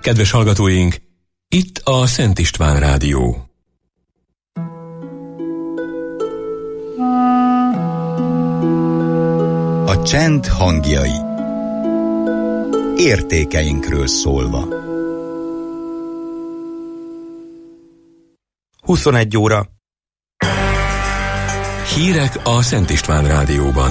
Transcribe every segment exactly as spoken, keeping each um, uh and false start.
Kedves hallgatóink, itt a Szent István Rádió. A csend hangjai. Értékeinkről szólva. huszonegy óra. Hírek a Szent István Rádióban.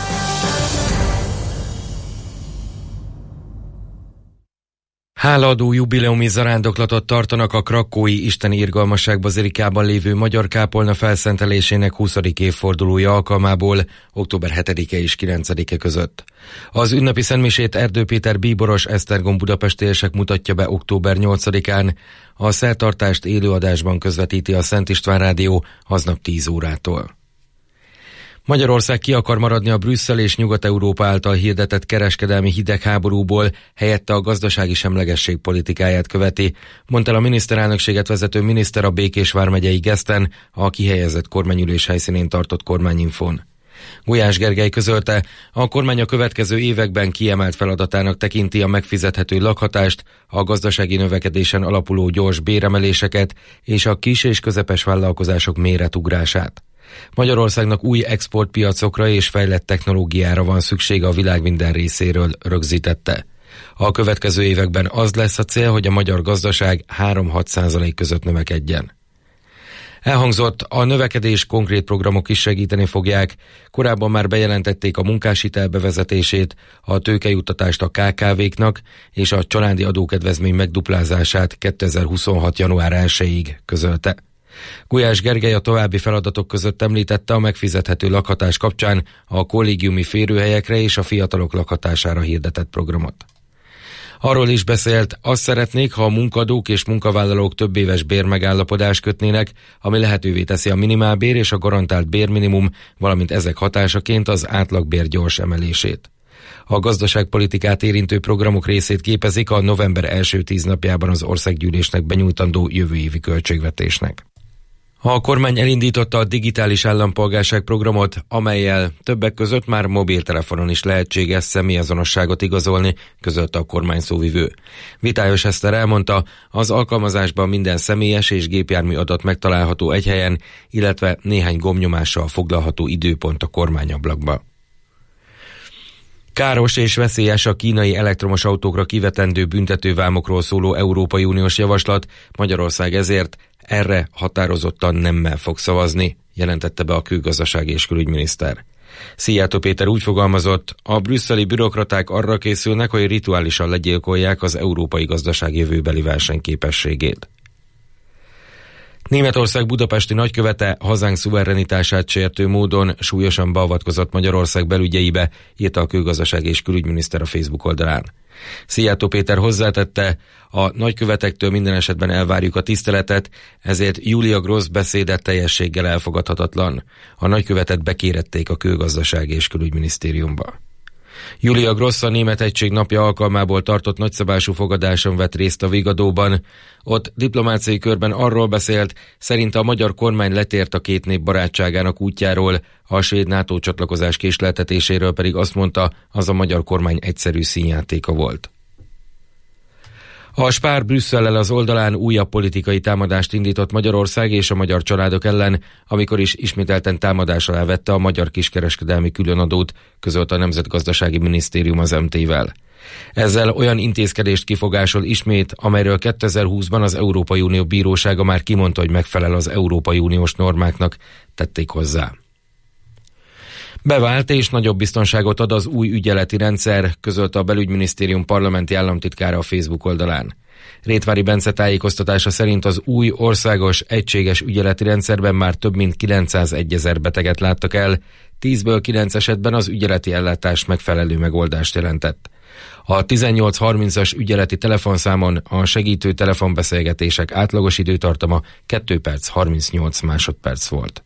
Hálaadó jubileumi zarándoklatot tartanak a krakkói Isteni Irgalmasság bazilikában lévő magyar kápolna felszentelésének huszadik évfordulója alkalmából október hetedike és kilencedike között. Az ünnepi szentmisét Erdő Péter bíboros Esztergom budapestiesek mutatja be október nyolcadikán. A szertartást élőadásban közvetíti a Szent István Rádió aznap tíz órától. Magyarország ki akar maradni a Brüsszel és Nyugat-Európa által hirdetett kereskedelmi hidegháborúból, helyette a gazdasági semlegesség politikáját követi, mondta el a miniszterelnökséget vezető miniszter a Békés vármegyei Geszten, a kihelyezett kormányülés helyszínén tartott kormányinfón. Gulyás Gergely közölte, a kormány a következő években kiemelt feladatának tekinti a megfizethető lakhatást, a gazdasági növekedésen alapuló gyors béremeléseket és a kis és közepes vállalkozások méretugrását. Magyarországnak új exportpiacokra és fejlett technológiára van szüksége a világ minden részéről, rögzítette. A következő években az lesz a cél, hogy a magyar gazdaság három-hat százalék között növekedjen. Elhangzott, a növekedés konkrét programok is segíteni fogják. Korábban már bejelentették a munkáshitel bevezetését, a tőkejuttatást a ká ká véknak és a családi adókedvezmény megduplázását kétezer-huszonhat. január elsejéig, közölte. Gulyás Gergely a további feladatok között említette a megfizethető lakhatás kapcsán a kollégiumi férőhelyekre és a fiatalok lakhatására hirdetett programot. Arról is beszélt, azt szeretnék, ha a munkadók és munkavállalók több éves bérmegállapodást kötnének, ami lehetővé teszi a minimálbér és a garantált bérminimum, valamint ezek hatásaként az átlagbér gyors emelését. A gazdaságpolitikát érintő programok részét képezik a november első tíz napjában az országgyűlésnek benyújtandó jövő évi költségvetésnek. A kormány elindította a digitális állampolgárság programot, amellyel többek között már mobiltelefonon is lehetséges személyazonosságot igazolni, közölte a kormány szóvivő. Vitályos Eszter elmondta, az alkalmazásban minden személyes és gépjármű adat megtalálható egy helyen, illetve néhány gombnyomással foglalható időpont a kormányablakba. Káros és veszélyes a kínai elektromos autókra kivetendő büntetővámokról szóló Európai Uniós javaslat, Magyarország ezért erre határozottan nemmel fog szavazni, jelentette be a külgazdasági és külügyminiszter. Szijjártó Péter úgy fogalmazott, a brüsszeli bürokraták arra készülnek, hogy rituálisan legyilkolják az európai gazdaság jövőbeli versenyképességét. Németország budapesti nagykövete hazánk szuverenitását sértő módon súlyosan beavatkozott Magyarország belügyeibe, írta a külgazdasági és külügyminiszter a Facebook oldalán. Szijjártó Péter hozzátette, a nagykövetektől minden esetben elvárjuk a tiszteletet, ezért Julia Gross beszéde teljességgel elfogadhatatlan. A nagykövetet bekérették a külgazdasági és külügyminisztériumba. Julia Gross a Német Egység napja alkalmából tartott nagyszabású fogadáson vett részt a Vigadóban. Ott diplomáciai körben arról beszélt, szerint a magyar kormány letért a két nép barátságának útjáról, a svéd NATO csatlakozás késleltetéséről pedig azt mondta, az a magyar kormány egyszerű színjátéka volt. A Spár Brüsszellel az oldalán újabb politikai támadást indított Magyarország és a magyar családok ellen, amikor is ismételten támadás alá vette a magyar kiskereskedelmi különadót, közölte a Nemzetgazdasági Minisztérium az em té-vel. Ezzel olyan intézkedést kifogásol ismét, amelyről kétezer-húszban az Európai Unió bírósága már kimondta, hogy megfelel az Európai Uniós normáknak, tették hozzá. Bevált és nagyobb biztonságot ad az új ügyeleti rendszer, közölte a Belügyminisztérium parlamenti államtitkára a Facebook oldalán. Rétvári Bence tájékoztatása szerint az új országos egységes ügyeleti rendszerben már több mint kilencszázegyezer beteget láttak el, tízből kilenc esetben az ügyeleti ellátás megfelelő megoldást jelentett. A tizennyolc harmincas ügyeleti telefonszámon a segítő telefonbeszélgetések átlagos időtartama két perc harmincnyolc másodperc volt.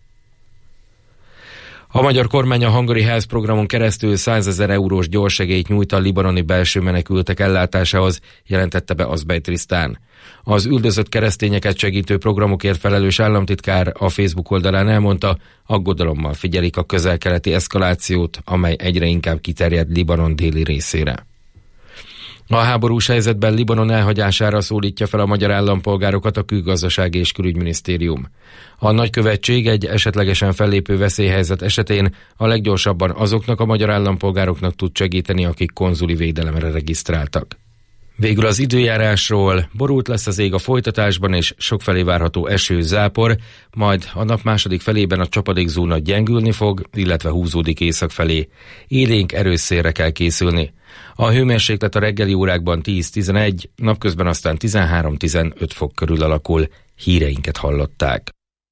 A magyar kormány a Hungary Health programon keresztül százezer eurós gyorssegélyt nyújt a libanoni belső menekültek ellátásához, jelentette be Azbej Trisztán. Az üldözött keresztényeket segítő programokért felelős államtitkár a Facebook oldalán elmondta, aggodalommal figyelik a közel-keleti eszkalációt, amely egyre inkább kiterjed Libanon déli részére. A háborús helyzetben Libanon elhagyására szólítja fel a magyar állampolgárokat a Külgazdasági és Külügyminisztérium. A nagykövetség egy esetlegesen fellépő veszélyhelyzet esetén a leggyorsabban azoknak a magyar állampolgároknak tud segíteni, akik konzuli védelemre regisztráltak. Végül az időjárásról: borult lesz az ég a folytatásban, és sokfelé várható eső, zápor, majd a nap második felében a csapadékzóna gyengülni fog, illetve húzódik észak felé. Élénk erős szélre kell készülni. A hőmérséklet a reggeli órákban tíz-tizenegy, napközben aztán tizenhárom-tizenöt fok körül alakul. Híreinket hallották.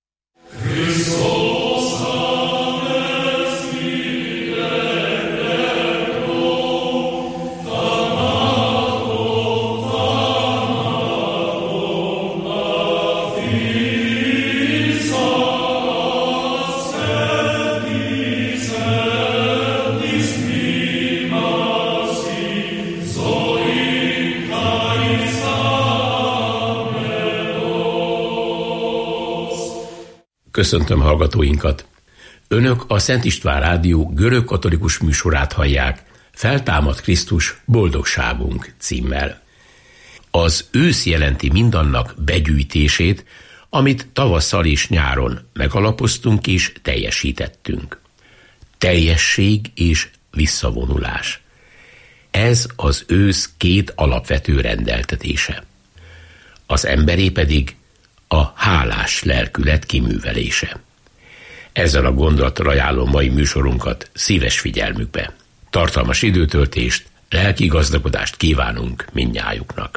Köszöntöm hallgatóinkat! Önök a Szent István Rádió görögkatolikus műsorát hallják, Feltámad Krisztus, boldogságunk címmel. Az ősz jelenti mindannak begyűjtését, amit tavasszal és nyáron megalapoztunk és teljesítettünk. Teljesség és visszavonulás. Ez az ősz két alapvető rendeltetése. Az emberé pedig a hálás lelkület kiművelése. Ezzel a gondolattal ajánlom mai műsorunkat szíves figyelmükbe. Tartalmas időtöltést, lelki gazdagodást kívánunk mindnyájuknak.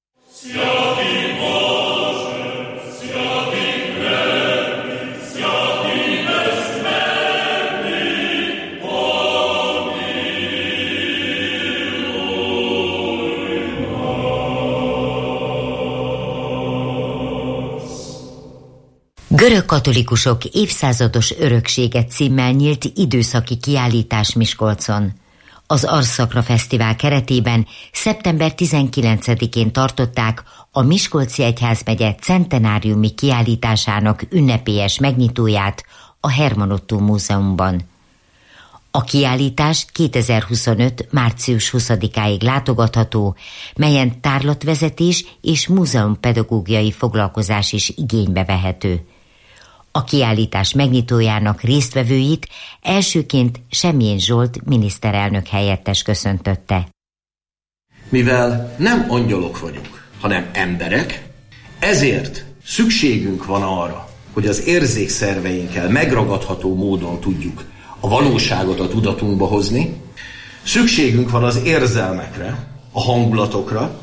Görögkatolikusok évszázados öröksége címmel nyílt időszaki kiállítás Miskolcon. Az Arszakra Fesztivál keretében szeptember tizenkilencedikén tartották a Miskolci Egyházmegye centenáriumi kiállításának ünnepélyes megnyitóját a Herman Ottó Múzeumban. A kiállítás kétezer-huszonöt. március huszadikáig látogatható, melyen tárlatvezetés és múzeumpedagógiai foglalkozás is igénybe vehető. A kiállítás megnyitójának résztvevőit elsőként Semjén Zsolt miniszterelnök helyettes köszöntötte. Mivel nem angyalok vagyunk, hanem emberek, ezért szükségünk van arra, hogy az érzékszerveinkkel megragadható módon tudjuk a valóságot a tudatunkba hozni. Szükségünk van az érzelmekre, a hangulatokra,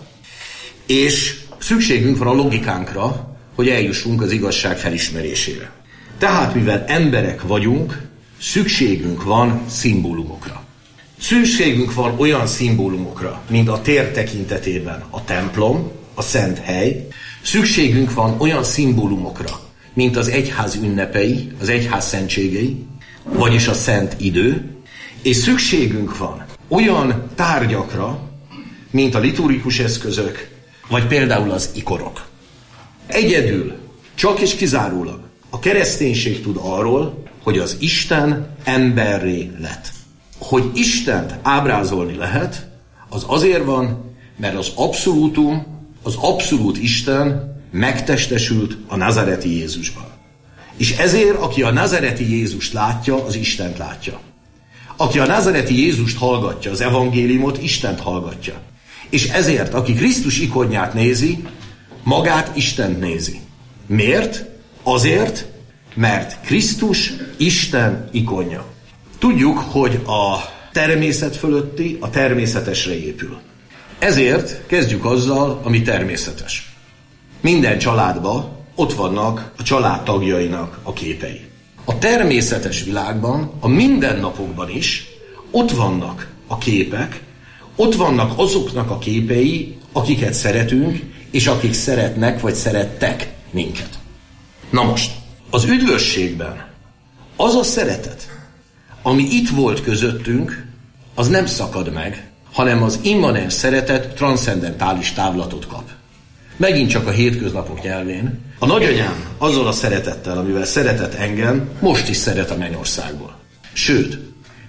és szükségünk van a logikánkra, hogy eljussunk az igazság felismerésére. Tehát, mivel emberek vagyunk, szükségünk van szimbólumokra. Szükségünk van olyan szimbólumokra, mint a tér tekintetében a templom, a szent hely. Szükségünk van olyan szimbólumokra, mint az egyház ünnepei, az egyház szentségei, vagyis a szent idő. És szükségünk van olyan tárgyakra, mint a liturgikus eszközök, vagy például az ikonok. Egyedül, csak és kizárólag a kereszténység tud arról, hogy az Isten emberré lett. Hogy Istent ábrázolni lehet, az azért van, mert az abszolútum, az abszolút Isten megtestesült a nazareti Jézusban. És ezért, aki a nazareti Jézust látja, az Istent látja. Aki a nazareti Jézust hallgatja, az evangéliumot, Istent hallgatja. És ezért, aki Krisztus ikonját nézi, magát Istent nézi. Miért? Azért, mert Krisztus Isten ikonja. Tudjuk, hogy a természet fölötti a természetesre épül. Ezért kezdjük azzal, ami természetes. Minden családban ott vannak a család tagjainak a képei. A természetes világban, a mindennapokban is ott vannak a képek, ott vannak azoknak a képei, akiket szeretünk, és akik szeretnek, vagy szerettek minket. Na most, az üdvösségben az a szeretet, ami itt volt közöttünk, az nem szakad meg, hanem az immanens szeretet transzcendentális távlatot kap. Megint csak a hétköznapok nyelvén. A nagyanyám azzal a szeretettel, amivel szeretett engem, most is szeret a mennyországból. Sőt,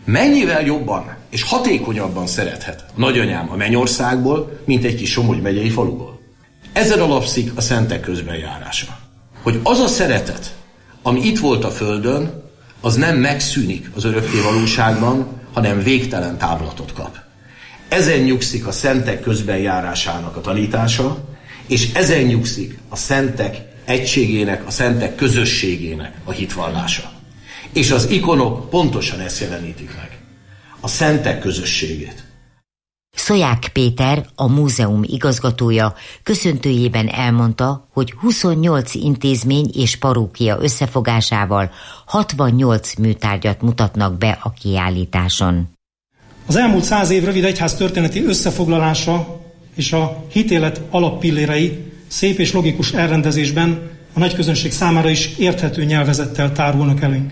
Mennyivel jobban és hatékonyabban szerethet nagyanyám a Mennyországból, mint egy kis Somogy megyei faluból. Ezen alapszik a szentek közbenjárása. Hogy az a szeretet, ami itt volt a földön, az nem megszűnik az örökké valóságban, hanem végtelen távlatot kap. Ezen nyugszik a szentek közbenjárásának a tanítása, és ezen nyugszik a szentek egységének, a szentek közösségének a hitvallása. És az ikonok pontosan ezt jelenítik meg. A szentek közösségét. Szolyák Péter, a múzeum igazgatója köszöntőjében elmondta, hogy huszonnyolc intézmény és parókia összefogásával hatvannyolc műtárgyat mutatnak be a kiállításon. Az elmúlt száz év rövid egyház történeti összefoglalása és a hitélet alappillérei szép és logikus elrendezésben a nagyközönség számára is érthető nyelvezettel tárulnak elénk.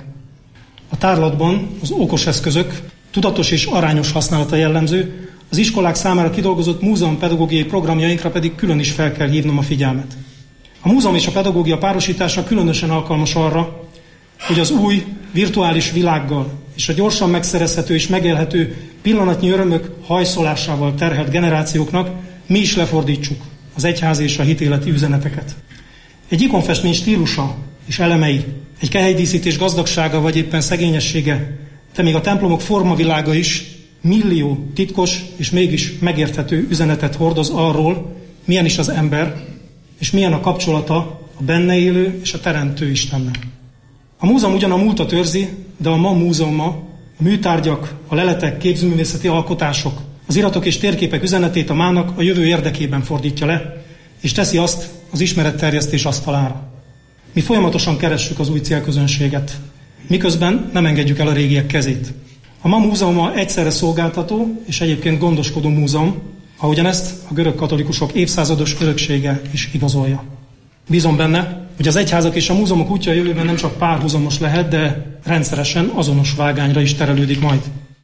A tárlatban az okos eszközök tudatos és arányos használata jellemző, az iskolák számára kidolgozott múzeumpedagógiai programjainkra pedig külön is fel kell hívnom a figyelmet. A múzeum és a pedagógia párosítása különösen alkalmas arra, hogy az új virtuális világgal és a gyorsan megszerezhető és megélhető pillanatnyi örömök hajszolásával terhelt generációknak mi is lefordítsuk az egyházi és a hitéleti üzeneteket. Egy ikonfestmény stílusa és elemei, egy kehely-díszítés gazdagsága vagy éppen szegényessége, de még a templomok formavilága is millió titkos és mégis megérthető üzenetet hordoz arról, milyen is az ember, és milyen a kapcsolata a benne élő és a teremtő Istennel. A múzeum ugyan a múltat őrzi, de a ma múzeuma a műtárgyak, a leletek, képzőművészeti alkotások, az iratok és térképek üzenetét a mának a jövő érdekében fordítja le, és teszi azt az ismeretterjesztés asztalára. Mi folyamatosan keressük az új célközönséget, miközben nem engedjük el a régiek kezét. A ma múzeuma egyszerre szolgáltató és egyébként gondoskodó múzeum, ahogyan ezt a görög katolikusok évszázados öröksége is igazolja. Bízom benne, hogy az egyházak és a múzeumok útja a jövőben nem csak párhuzamos lehet, de rendszeresen azonos vágányra is terelődik majd.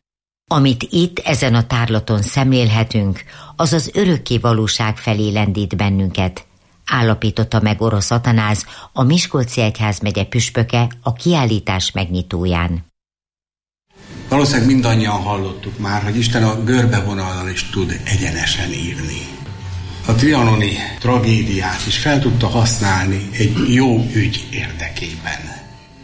Amit itt ezen a tárlaton szemlélhetünk, az az örökké valóság felé lendít bennünket, állapította meg Orosz Atanáz, a Miskolci egyházmegye püspöke a kiállítás megnyitóján. Valószínűleg mindannyian hallottuk már, hogy Isten a görbevonallal is tud egyenesen írni. A trianoni tragédiát is fel tudta használni egy jó ügy érdekében.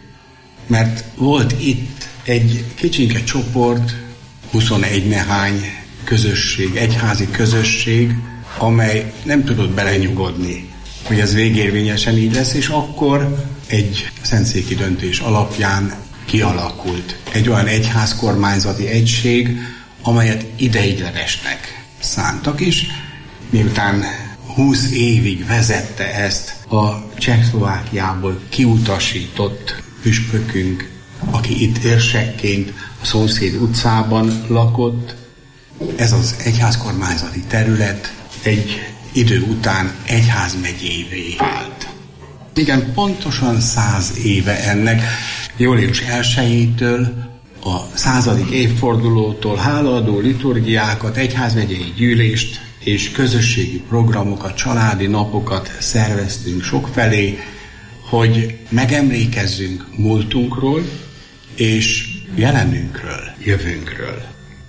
Mert volt itt egy kicsinke csoport, huszonegy nehány közösség, egyházi közösség, amely nem tudott belenyugodni, hogy ez végérvényesen így lesz, és akkor egy szentszéki döntés alapján kialakult egy olyan egyházkormányzati egység, amelyet ideiglenesnek szántak is, miután húsz évig vezette ezt a Csehszlovákiából kiutasított püspökünk, aki itt érsekként a szomszéd utcában lakott. Ez az egyházkormányzati terület egy idő után egyházmegyévé vált. Igen, pontosan száz éve ennek, július elsejétől, a századik évfordulótól hálaadó liturgiákat, egyházmegyei gyűlést és közösségi programokat, családi napokat szerveztünk sokfelé, hogy megemlékezzünk múltunkról és jelenünkről, jövőnkről.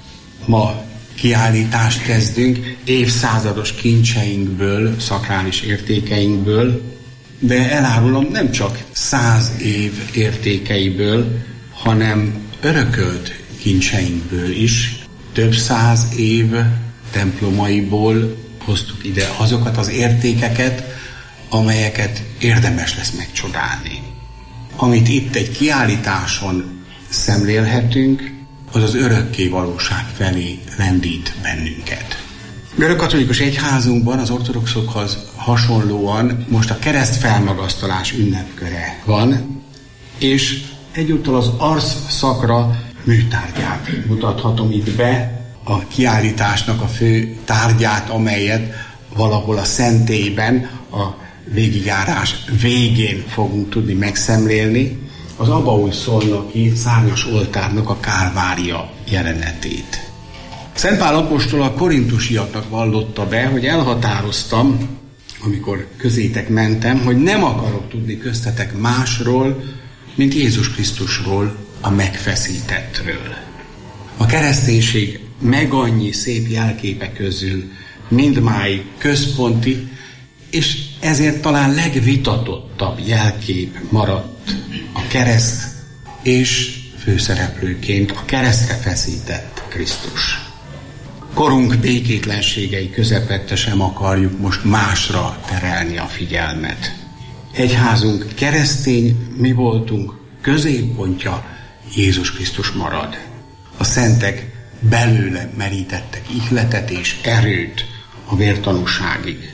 Ma kiállítást kezdünk évszázados kincseinkből, szakrális értékeinkből, de elárulom, nem csak száz év értékeiből, hanem örökölt kincseinkből is, több száz év templomaiból hoztuk ide azokat az értékeket, amelyeket érdemes lesz megcsodálni. Amit itt egy kiállításon szemlélhetünk, az az örökké valóság felé lendít bennünket. Görögkatolikus egyházunkban az ortodoxokhoz hasonlóan most a keresztfelmagasztalás ünnepköre van, és egyúttal az arcszakra műtárgyát mutathatom itt be, a kiállításnak a fő tárgyát, amelyet valahol a szentélyben, a végigjárás végén fogunk tudni megszemlélni, az abaúj-szolnoki szárnyas oltárnak a kálvária jelenetét. Szent Pál apostol a korintusiaknak vallotta be, hogy elhatároztam, amikor közétek mentem, hogy nem akarok tudni köztetek másról, mint Jézus Krisztusról, a megfeszítettről. A kereszténység meg annyi szép jelképe közül mindmáig központi, és ezért talán legvitatottabb jelkép maradt a kereszt, és főszereplőként a keresztre feszített Krisztus. Korunk békétlenségei közepette sem akarjuk most másra terelni a figyelmet. Egyházunk keresztény mi voltunk, középpontja Jézus Krisztus marad. A szentek belőle merítettek ihletet és erőt a vértanúságig.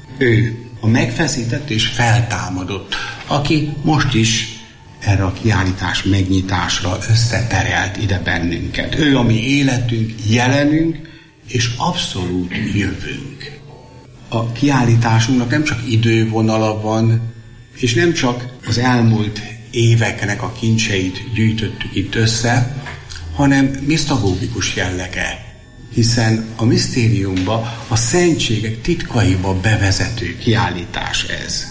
Ő a megfeszített és feltámadott, aki most is erre a kiállítás megnyitásra összeterelt ide bennünket. Ő a mi életünk, jelenünk és abszolút jövőnk. A kiállításunknak nem csak idővonala van, és nem csak az elmúlt éveknek a kincseit gyűjtöttük itt össze, hanem misztagógikus jellege, hiszen a misztériumba, a szentségek titkaiba bevezető kiállítás ez.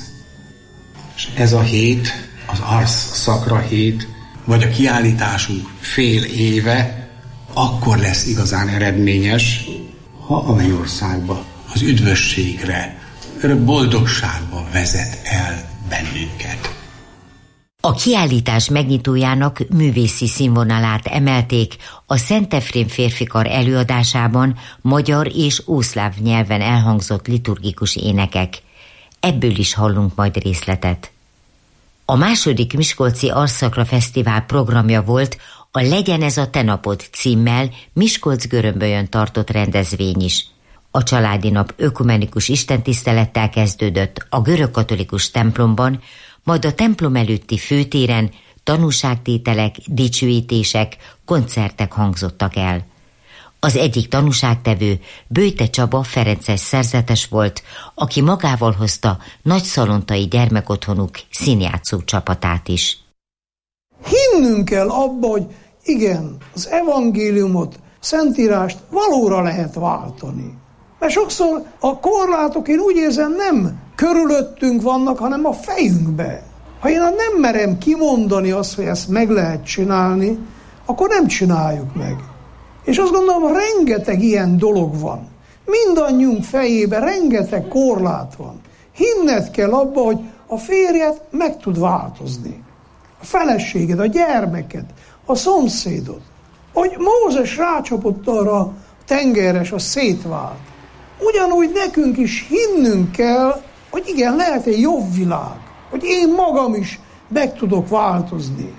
És ez a hét, az Ars Sacra hét, vagy a kiállításunk fél éve akkor lesz igazán eredményes, ha a mennyországba, az üdvösségre, örök boldogságba vezet el bennünket. A kiállítás megnyitójának művészi színvonalát emelték a Szent Efrém férfikar előadásában magyar és ószláv nyelven elhangzott liturgikus énekek. Ebből is hallunk majd részletet. A második Miskolci Ars Sacra Fesztivál programja volt a Legyen ez a te napod címmel Miskolc-Görömbölyön tartott rendezvény is. A családi nap ökumenikus istentisztelettel kezdődött a görögkatolikus templomban, majd a templom előtti főtéren tanúságtételek, dicsőítések, koncertek hangzottak el. Az egyik tanúságtevő Böjte Csaba ferences szerzetes volt, aki magával hozta nagyszalontai gyermekotthonuk színjátszó csapatát is. Hinnünk kell abba, hogy igen, az evangéliumot, szentírást valóra lehet váltani. Mert sokszor a korlátok, én úgy érzem, nem körülöttünk vannak, hanem a fejünkbe. Ha én nem merem kimondani azt, hogy ezt meg lehet csinálni, akkor nem csináljuk meg. És azt gondolom, rengeteg ilyen dolog van. Mindannyiunk fejében rengeteg korlát van. Hinned kell abba, hogy a férjed meg tud változni. A feleséged, a gyermeked, a szomszédod. Hogy Mózes rácsapott arra a tengerre, és az szétvált. Ugyanúgy nekünk is hinnünk kell, hogy igen, lehet egy jobb világ, hogy én magam is meg tudok változni.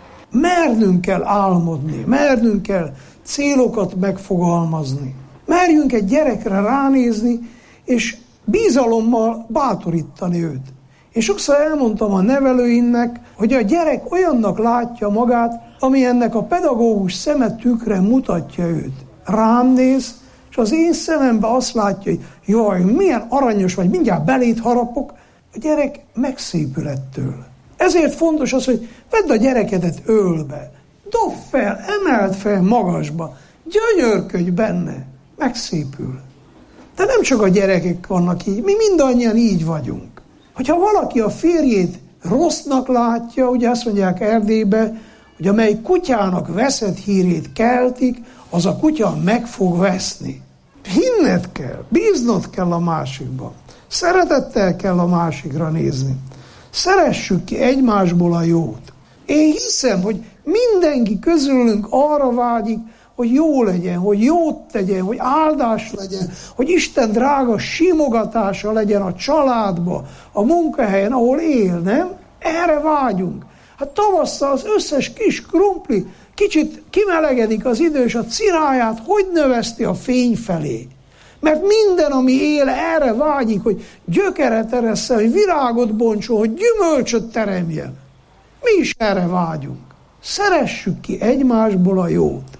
Mernünk kell álmodni, mernünk kell célokat megfogalmazni. Merjünk egy gyerekre ránézni, és bizalommal bátorítani őt. Én sokszor elmondtam a nevelőimnek, hogy a gyerek olyannak látja magát, ami ennek a pedagógus szeme tükre mutatja őt. Rám néz, és az én szemembe azt látja, hogy jaj, milyen aranyos vagy, mindjárt belét harapok, a gyerek megszépül ettől. Ezért fontos az, hogy vedd a gyerekedet ölbe, dob fel, emeld fel magasba, gyönyörködj benne, megszépül. De nem csak a gyerekek vannak így, mi mindannyian így vagyunk. Hogyha valaki a férjét rossznak látja, ugye azt mondják Erdélybe, hogy amely kutyának veszett hírét keltik, az a kutya meg fog veszni. Hinned kell, bíznod kell a másikban. Szeretettel kell a másikra nézni. Szeressük ki egymásból a jót. Én hiszem, hogy mindenki közülünk arra vágyik, hogy jó legyen, hogy jót tegyen, hogy áldás legyen, hogy Isten drága simogatása legyen a családba, a munkahelyen, ahol él, nem? Erre vágyunk. Hát tavasszal az összes kis krumpli kicsit kimelegedik az idő, és a ciráját hogy növeszti a fény felé. Mert minden, ami él, erre vágyik, hogy gyökeret eresszen, hogy virágot bontson, hogy gyümölcsöt teremjen. Mi is erre vágyunk. Szeressük ki egymásból a jót.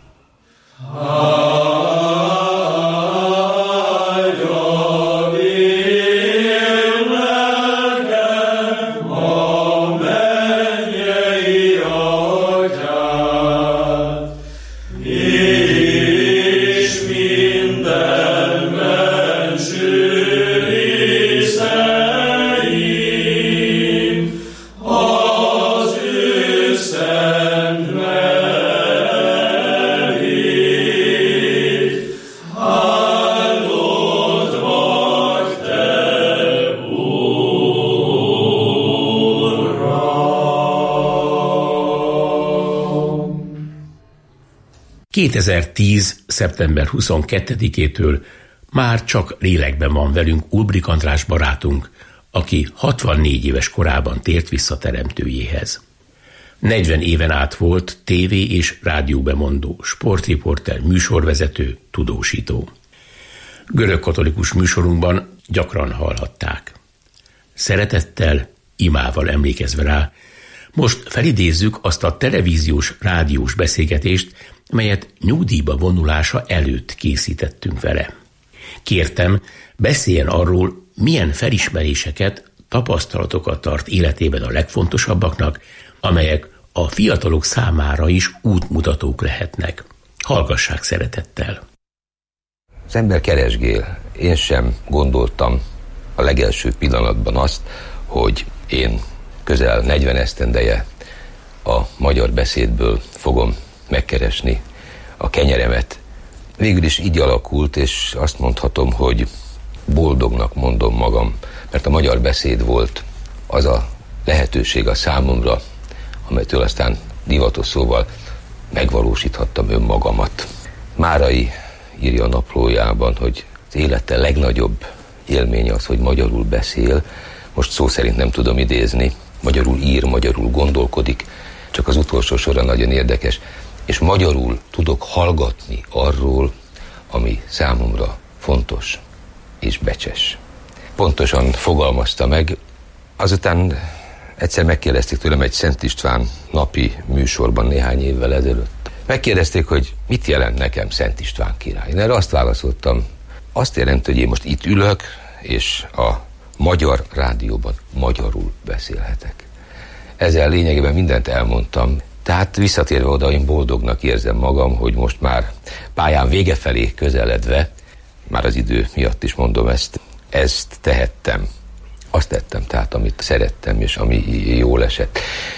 Az ő szent nevén. kétezer-tíz. szeptember huszonkettedikétől már csak lélekben van velünk Ulbrich András barátunk, aki hatvannégy éves korában tért vissza teremtőjéhez. negyven éven át volt tévé- és rádióbemondó, sportriporter, műsorvezető, tudósító. Görögkatolikus műsorunkban gyakran hallhatták. Szeretettel, imával emlékezve rá, most felidézzük azt a televíziós, rádiós beszélgetést, melyet nyugdíjba vonulása előtt készítettünk vele. Kértem, beszéljen arról, milyen felismeréseket, tapasztalatokat tart életében a legfontosabbaknak, amelyek a fiatalok számára is útmutatók lehetnek. Hallgassák szeretettel! Az ember keresgél. Én sem gondoltam a legelső pillanatban azt, hogy én közel negyven esztendeje a magyar beszédből fogom megkeresni a kenyeremet. Végül is így alakult, és azt mondhatom, hogy boldognak mondom magam, mert a magyar beszéd volt az a lehetőség a számomra, amelytől aztán divatos szóval megvalósíthattam önmagamat. Márai írja a naplójában, hogy az élete legnagyobb élménye az, hogy magyarul beszél. Most szó szerint nem tudom idézni. Magyarul ír, magyarul gondolkodik, csak az utolsó sora nagyon érdekes. És magyarul tudok hallgatni arról, ami számomra fontos és becses. Pontosan fogalmazta meg. Azután egyszer megkérdezték tőlem egy Szent István napi műsorban néhány évvel ezelőtt. Megkérdezték, hogy mit jelent nekem Szent István király. Én erre azt válaszoltam, azt jelenti, hogy én most itt ülök, és a magyar rádióban magyarul beszélhetek. Ezzel lényegében mindent elmondtam. Tehát visszatérve oda, én boldognak érzem magam, hogy most már pályán vége felé közeledve, már az idő miatt is mondom ezt, ezt tehettem. Azt tettem, tehát amit szerettem, és ami jól esett.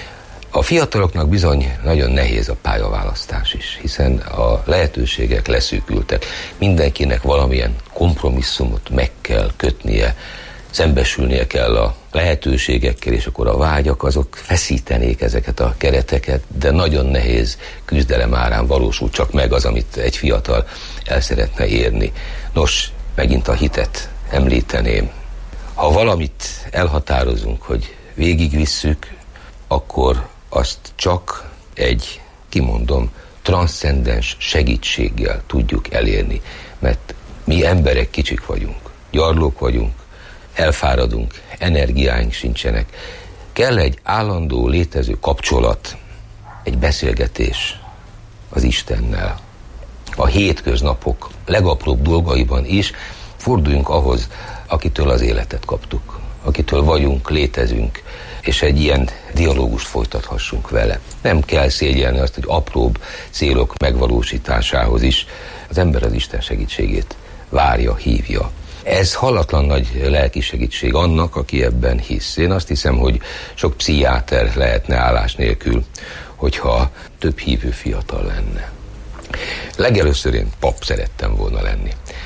A fiataloknak bizony nagyon nehéz a pályaválasztás is, hiszen a lehetőségek leszűkültek. Mindenkinek valamilyen kompromisszumot meg kell kötnie, szembesülnie kell a lehetőségekkel, és akkor a vágyak azok feszítenék ezeket a kereteket, de nagyon nehéz küzdelem árán valósul csak meg az, amit egy fiatal el szeretne érni. Nos, megint a hitet említeném. Ha valamit elhatározunk, hogy végigvisszük, akkor azt csak egy, kimondom, transzcendens segítséggel tudjuk elérni, mert mi emberek kicsik vagyunk, gyarlók vagyunk, elfáradunk, energiáink sincsenek. Kell egy állandó létező kapcsolat, egy beszélgetés az Istennel. A hétköznapok legapróbb dolgaiban is forduljunk ahhoz, akitől az életet kaptuk, akitől vagyunk, létezünk, és egy ilyen dialógust folytathassunk vele. Nem kell szégyelni azt, hogy apróbb célok megvalósításához is az ember az Isten segítségét várja, hívja. Ez hallatlan nagy lelki segítség annak, aki ebben hisz. Én azt hiszem, hogy sok pszichiáter lehetne állás nélkül, hogyha több hívő fiatal lenne. Legelőször én pap szerettem volna lenni.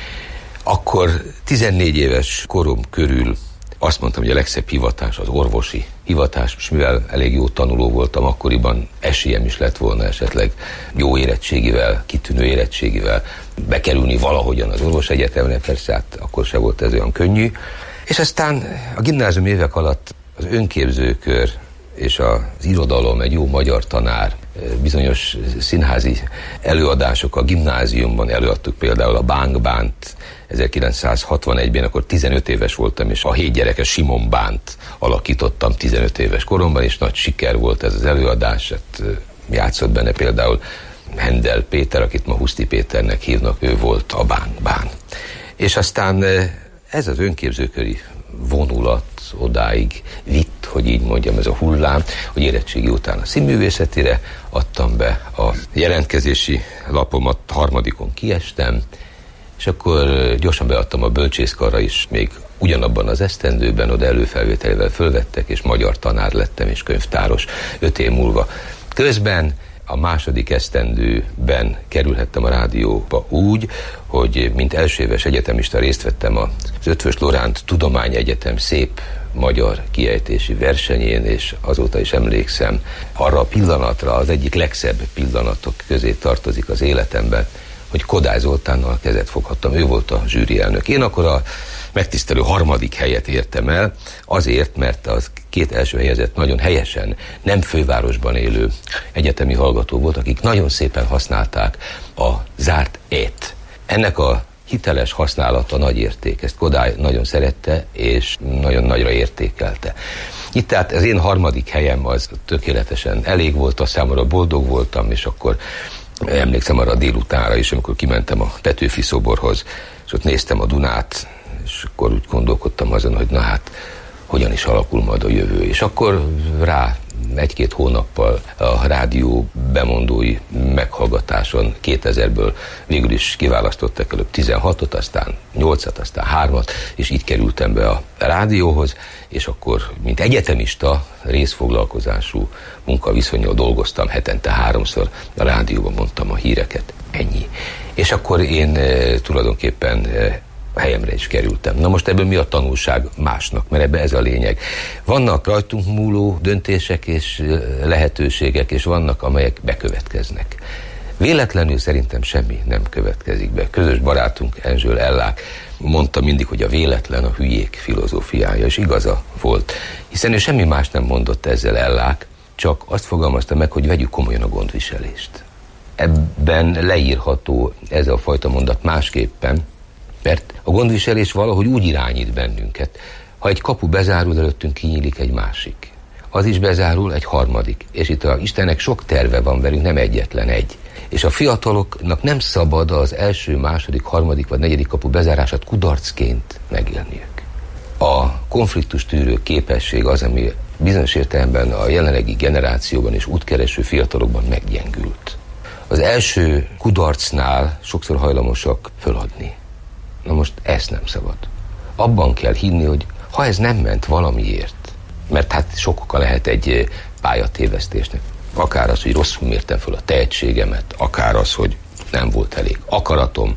Akkor tizennégy éves korom körül azt mondtam, hogy a legszebb hivatás az orvosi hivatás, és mivel elég jó tanuló voltam akkoriban, esélyem is lett volna esetleg jó érettségivel, kitűnő érettségivel bekerülni valahogyan az orvosegyetemre, persze hát akkor se volt ez olyan könnyű. És aztán a gimnázium évek alatt az önképzőkör és az irodalom, egy jó magyar tanár, bizonyos színházi előadások a gimnáziumban előadtuk, például a Bánk Bánt ezerkilencszázhatvanegyben, akkor tizenöt éves voltam, és a hét gyerekes Simon Bánt alakítottam tizenöt éves koromban, és nagy siker volt ez az előadás. Hát, játszott benne például Hendel Péter, akit ma Huszti Péternek hívnak, ő volt a Bánk Bán. És aztán ez az önképzőköri vonulat odáig vitt, hogy így mondjam, ez a hullám, hogy érettségi után a színművészetire adtam be a jelentkezési lapomat, harmadikon kiestem, és akkor gyorsan beadtam a bölcsészkarra is, még ugyanabban az esztendőben, oda előfelvételével fölvettek, és magyar tanár lettem, és könyvtáros öt év múlva. Közben a második esztendőben kerülhettem a rádióba úgy, hogy mint elsőéves egyetemista részt vettem az Eötvös Loránd Tudományegyetem szép magyar kiejtési versenyén, és azóta is emlékszem arra a pillanatra, az egyik legszebb pillanatok közé tartozik az életemben, hogy Kodály Zoltánnal kezet foghattam, ő volt a zsűri elnök. Én akkor a megtisztelő harmadik helyet értem el, azért, mert az két első helyezett nagyon helyesen nem fővárosban élő egyetemi hallgató volt, akik nagyon szépen használták a zárt ét. Ennek a hiteles használata nagy érték, ezt Kodály nagyon szerette, és nagyon nagyra értékelte. Itt tehát az én harmadik helyem az tökéletesen elég volt, a számomra boldog voltam, és akkor emlékszem arra a délutánra is, amikor kimentem a Petőfi szoborhoz, és ott néztem a Dunát, és akkor úgy gondolkodtam azon, hogy na hát, hogyan is alakul majd a jövő. És akkor rá egy-két hónappal a rádió bemondói meghallgatáson kétezerből végül is kiválasztottak előbb tizenhatot, aztán nyolcat, aztán hármat, és így kerültem be a rádióhoz, és akkor, mint egyetemista, részfoglalkozású munkaviszonnyal dolgoztam, hetente háromszor a rádióban mondtam a híreket. Ennyi. És akkor én e, tulajdonképpen e, a helyemre is kerültem. Na most ebből mi a tanulság másnak, mert ebbe ez a lényeg. Vannak rajtunk múló döntések és lehetőségek, és vannak, amelyek bekövetkeznek. Véletlenül szerintem semmi nem következik be. Közös barátunk Enzsöl Ellák mondta mindig, hogy a véletlen a hülyék filozófiája, és igaza volt. Hiszen ő semmi más nem mondott ezzel Ellák, csak azt fogalmazta meg, hogy vegyük komolyan a gondviselést. Ebben leírható ez a fajta mondat másképpen, mert a gondviselés valahogy úgy irányít bennünket. Ha egy kapu bezárul, előttünk kinyílik egy másik. Az is bezárul, egy harmadik. És itt a Istennek sok terve van velünk, nem egyetlen egy. És a fiataloknak nem szabad az első, második, harmadik vagy negyedik kapu bezárását kudarcként megélniük. A konfliktus tűrő képesség az, ami bizonyos értelemben a jelenlegi generációban és útkereső fiatalokban meggyengült. Az első kudarcnál sokszor hajlamosak föladni. Na most ezt nem szabad. Abban kell hinni, hogy ha ez nem ment valamiért, mert hát sok oka lehet egy pályatévesztésnek. Akár az, hogy rosszul mértem föl a tehetségemet, akár az, hogy nem volt elég akaratom,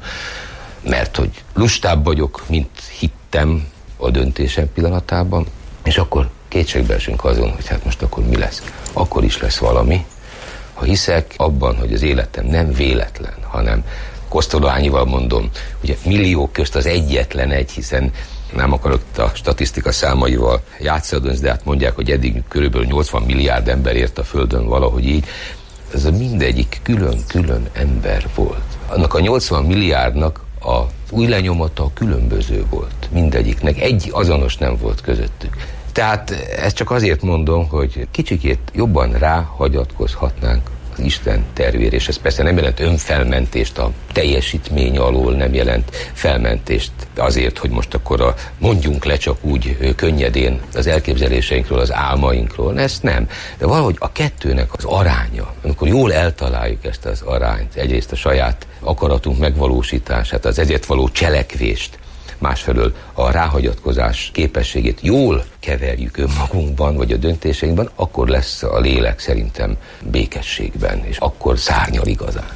mert hogy lustább vagyok, mint hittem a döntésem pillanatában, és akkor kétségbe esünk azon, hogy hát most akkor mi lesz. Akkor is lesz valami, ha hiszek abban, hogy az életem nem véletlen, hanem Kosztoló Ányival mondom, ugye milliók közt az egyetlen egy, hiszen nem akarok a statisztika számaival játszani, de hát mondják, hogy eddig körülbelül nyolcvan milliárd ember ért a Földön valahogy így. Ez a mindegyik külön-külön ember volt. Annak a nyolcvan milliárdnak az új lenyomata különböző volt mindegyiknek. Egy azonos nem volt közöttük. Tehát ezt csak azért mondom, hogy kicsikét jobban ráhagyatkozhatnánk az Isten tervére, és ez persze nem jelent önfelmentést a teljesítmény alól, nem jelent felmentést azért, hogy most akkor a, mondjunk le csak úgy könnyedén az elképzeléseinkről, az álmainkról, ezt nem. De valahogy a kettőnek az aránya, amikor jól eltaláljuk ezt az arányt, egyrészt a saját akaratunk megvalósítását, az ezért való cselekvést, másfelől a ráhagyatkozás képességét jól keverjük önmagunkban, vagy a döntéseinkben, akkor lesz a lélek szerintem békességben, és akkor szárnyal igazán.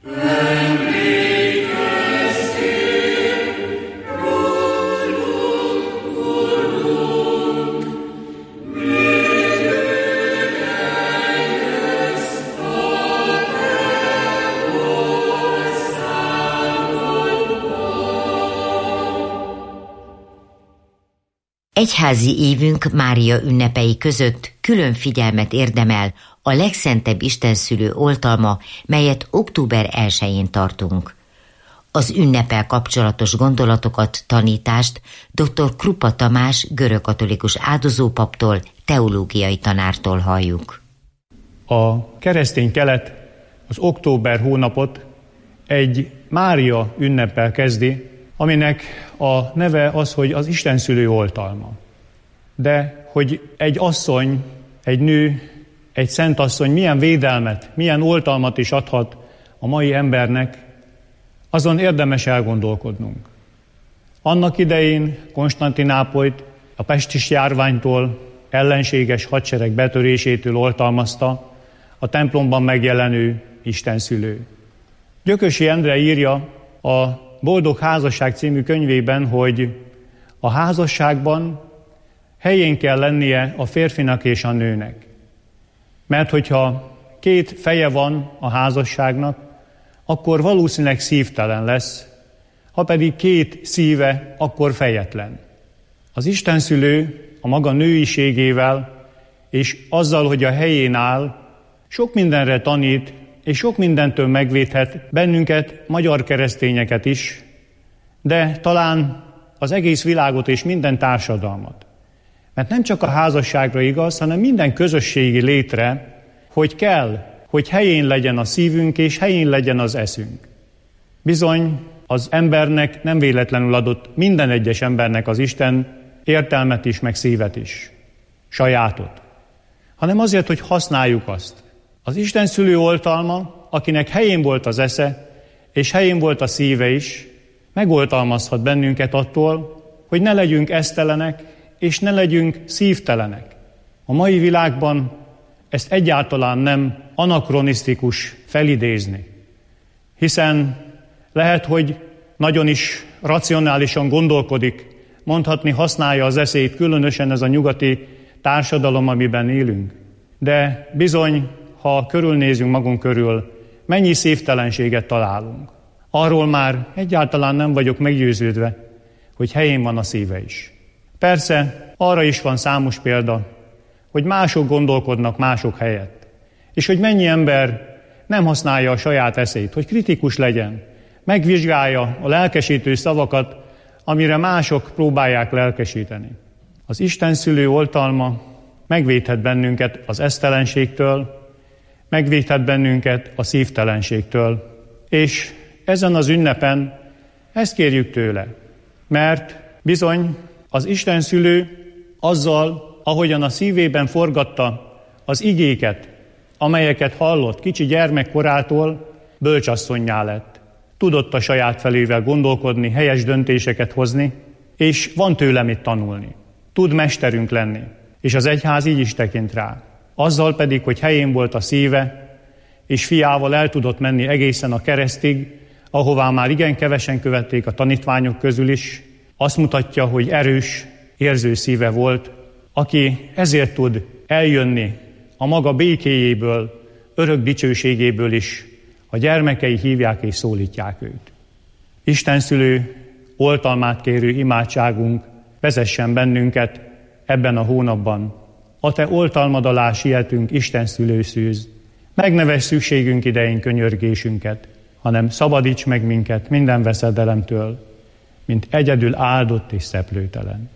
Egyházi évünk Mária ünnepei között külön figyelmet érdemel a legszentebb istenszülő oltalma, melyet október elsején tartunk. Az ünneppel kapcsolatos gondolatokat, tanítást dr. Krupa Tamás görögkatolikus áldozópaptól, teológiai tanártól halljuk. A keresztény kelet az október hónapot egy Mária ünneppel kezdi, aminek a neve az, hogy az istenszülő oltalma. De hogy egy asszony, egy nő, egy szent asszony milyen védelmet, milyen oltalmat is adhat a mai embernek, azon érdemes elgondolkodnunk. Annak idején Konstantinápolyt a pestis járványtól, ellenséges hadsereg betörésétől oltalmazta a templomban megjelenő istenszülő. Gyökösi Endre írja a Boldog házasság című könyvében, hogy a házasságban helyén kell lennie a férfinak és a nőnek. Mert hogyha két feje van a házasságnak, akkor valószínűleg szívtelen lesz, ha pedig két szíve, akkor fejetlen. Az istenszülő a maga nőiségével és azzal, hogy a helyén áll, sok mindenre tanít, és sok mindentől megvédhet bennünket, magyar keresztényeket is, de talán az egész világot és minden társadalmat. Mert nem csak a házasságra igaz, hanem minden közösségi létre, hogy kell, hogy helyén legyen a szívünk és helyén legyen az eszünk. Bizony, az embernek nem véletlenül adott minden egyes embernek az Isten értelmet is, meg szívet is, sajátot, hanem azért, hogy használjuk azt. Az Isten szülő oltalma, akinek helyén volt az esze, és helyén volt a szíve is, megoltalmazhat bennünket attól, hogy ne legyünk esztelenek, és ne legyünk szívtelenek. A mai világban ezt egyáltalán nem anakronisztikus felidézni, hiszen lehet, hogy nagyon is racionálisan gondolkodik, mondhatni használja az eszét, különösen ez a nyugati társadalom, amiben élünk. De bizony, ha körülnézünk magunk körül, mennyi szívtelenséget találunk. Arról már egyáltalán nem vagyok meggyőződve, hogy helyén van a szíve is. Persze, arra is van számos példa, hogy mások gondolkodnak mások helyett, és hogy mennyi ember nem használja a saját eszét, hogy kritikus legyen, megvizsgálja a lelkesítő szavakat, amire mások próbálják lelkesíteni. Az Isten szülő oltalma megvédhet bennünket az esztelenségtől, megvédhet bennünket a szívtelenségtől, és ezen az ünnepen ezt kérjük tőle, mert bizony az Isten szülő azzal, ahogyan a szívében forgatta az igéket, amelyeket hallott kicsi gyermekkorától, bölcsasszonnyá lett. Tudott a saját felével gondolkodni, helyes döntéseket hozni, és van tőle mit tanulni. Tud mesterünk lenni, és az egyház így is tekint rá. Azzal pedig, hogy helyén volt a szíve, és fiával el tudott menni egészen a keresztig, ahová már igen kevesen követték a tanítványok közül is, azt mutatja, hogy erős, érző szíve volt, aki ezért tud eljönni a maga békéjéből, örök dicsőségéből is, a gyermekei hívják és szólítják őt. Isten szülő oltalmát kérő imádságunk vezessen bennünket ebben a hónapban. A te oltalmad alá sietünk, Isten szülő szűz. Meg ne vess szükségünk idején könyörgésünket, hanem szabadíts meg minket minden veszedelemtől, mint egyedül áldott és szeplőtelen.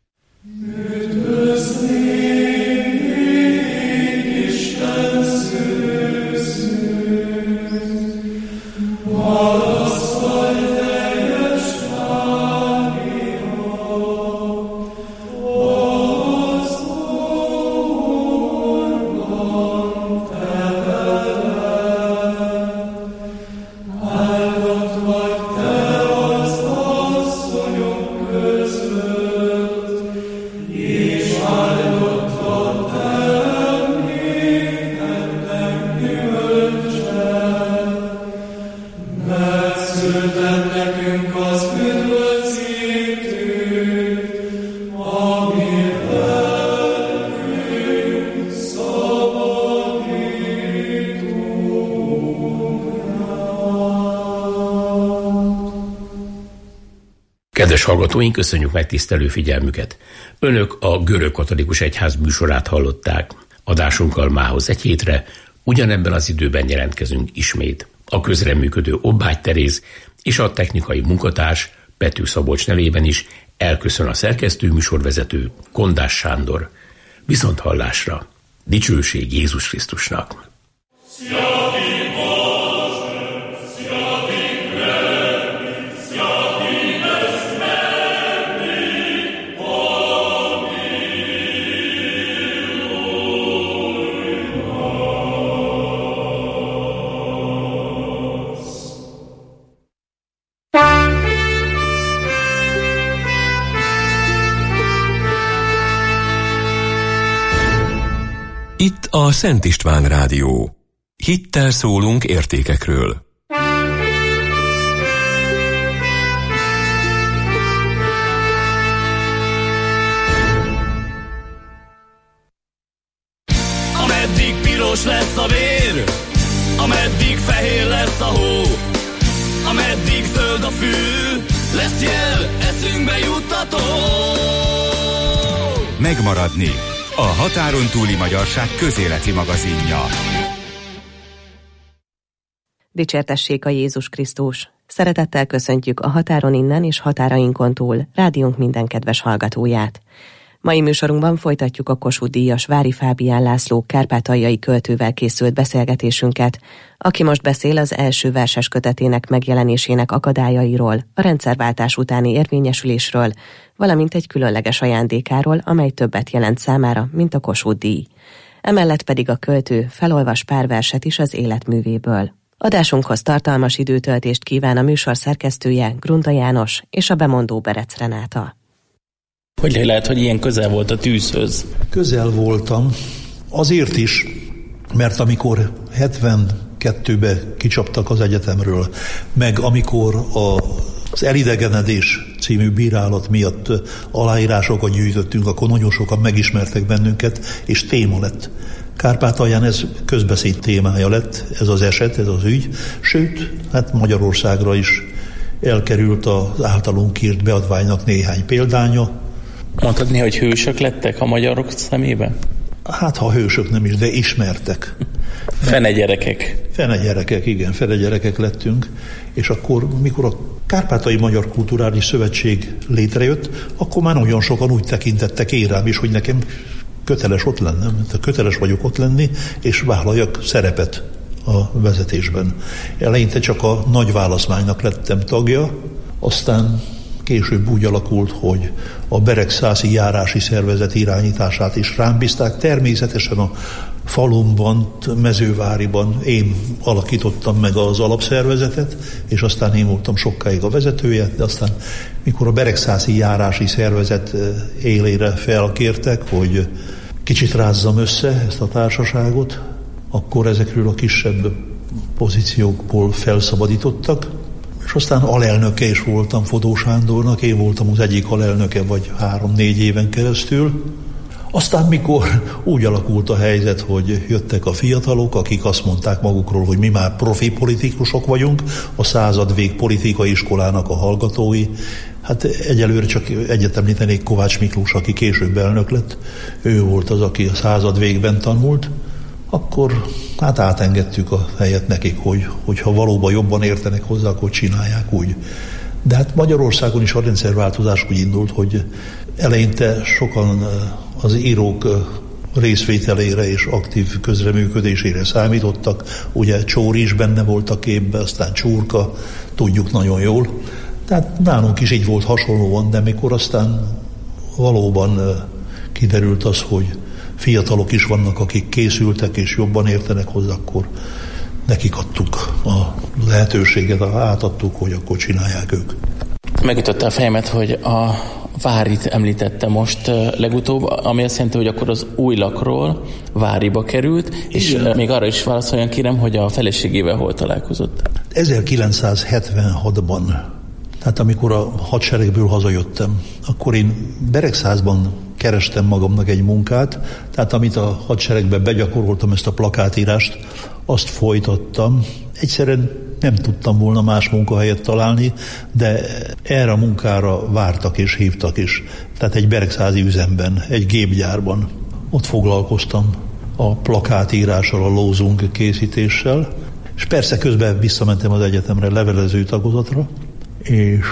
Kedves hallgatóink, köszönjük megtisztelő figyelmüket. Önök a Görög Katolikus Egyház műsorát hallották. Adásunkkal mához egy hétre, ugyanebben az időben jelentkezünk ismét. A közreműködő Obbágy Teréz és a technikai munkatárs Pető Szabolcs nevében is elköszön a szerkesztő műsorvezető Kondás Sándor. Viszont hallásra. Dicsőség Jézus Krisztusnak! Itt a Szent István Rádió. Hittel szólunk értékekről. vörös lesz a vér, ameddig fehér lesz a hó, ameddig zöld a fű, lesz jel, eszünkbe juttató. Megmaradni. A határon túli magyarság közéleti magazinja. Dicsértessék a Jézus Krisztus! Szeretettel köszöntjük a határon innen és határainkon túl rádiónk minden kedves hallgatóját. Mai műsorunkban folytatjuk a Kossuth-díjas Vári Fábián László kárpátaljai költővel készült beszélgetésünket, aki most beszél az első verses kötetének megjelenésének akadályairól, a rendszerváltás utáni érvényesülésről, valamint egy különleges ajándékáról, amely többet jelent számára, mint a Kossuth-díj. Emellett pedig a költő felolvas pár verset is az életművéből. Adásunkhoz tartalmas időtöltést kíván a műsor szerkesztője, Grunda János, és a bemondó Berec Renáta. Hogy lehet, hogy ilyen közel volt a tűzhöz? Közel voltam, azért is, mert amikor hetvenkettőben kicsaptak az egyetemről, meg amikor a, az Elidegenedés című bírálat miatt aláírásokat gyűjtöttünk, akkor nagyon sokan megismertek bennünket, és téma lett. Kárpátalján ez közbeszéd témája lett, ez az eset, ez az ügy, sőt, hát Magyarországra is elkerült az általunk írt beadványnak néhány példánya. Mondhatni, hogy hősök lettek a magyarok szemében? Hát, ha hősök nem is, de ismertek. Fene gyerekek. Fene gyerekek, igen, fene gyerekek lettünk, és akkor, mikor a Kárpátaljai Magyar Kulturális Szövetség létrejött, akkor már nagyon sokan úgy tekintettek én rám is, hogy nekem köteles ott lennem, köteles vagyok ott lenni, és vállaljak szerepet a vezetésben. Eleinte csak a nagy válaszmánynak lettem tagja, aztán később úgy alakult, hogy a Beregszászi járási szervezet irányítását is rám bízták. Természetesen a falumban, Mezőváriban én alakítottam meg az alapszervezetet, és aztán én voltam sokáig a vezetője, de aztán mikor a Beregszászi járási szervezet élére felkértek, hogy kicsit rázzam össze ezt a társaságot, akkor ezekről a kisebb pozíciókból felszabadítottak, és aztán alelnöke is voltam Fodó Sándornak, én voltam az egyik alelnöke, vagy három-négy éven keresztül. Aztán mikor úgy alakult a helyzet, hogy jöttek a fiatalok, akik azt mondták magukról, hogy mi már profi politikusok vagyunk, a századvég politikai iskolának a hallgatói, hát egyelőre csak egyet említenék, Kovács Miklós, aki később elnök lett, ő volt az, aki a századvégben tanult, akkor hát átengedtük a helyet nekik, hogy, hogyha valóban jobban értenek hozzá, akkor csinálják úgy. De hát Magyarországon is a rendszerváltozás úgy indult, hogy eleinte sokan az írók részvételére és aktív közreműködésére számítottak. Ugye Csóri is benne volt a képben, aztán Csurka, tudjuk nagyon jól. Tehát nálunk is így volt hasonlóan, de mikor aztán valóban kiderült az, hogy fiatalok is vannak, akik készültek és jobban értenek hozzá, akkor nekik adtuk a lehetőséget, átadtuk, hogy akkor csinálják ők. Megütötte a fejemet, hogy a Várit említette most legutóbb, ami azt jelenti, hogy akkor az Újlakról Váriba került, és igen. Még arra is válaszoljon, kérem, hogy a feleségével hol találkozott. ezerkilencszázhetvenhatban, tehát amikor a hadseregből hazajöttem, akkor én Beregszázban kerestem magamnak egy munkát, tehát amit a hadseregben begyakoroltam, ezt a plakátírást, azt folytattam. Egyszerűen nem tudtam volna más munkahelyet találni, de erre a munkára vártak és hívtak is. Tehát egy beregszázi üzemben, egy gépgyárban. Ott foglalkoztam a plakátírással, a lózung készítéssel, és persze közben visszamentem az egyetemre levelező tagozatra, és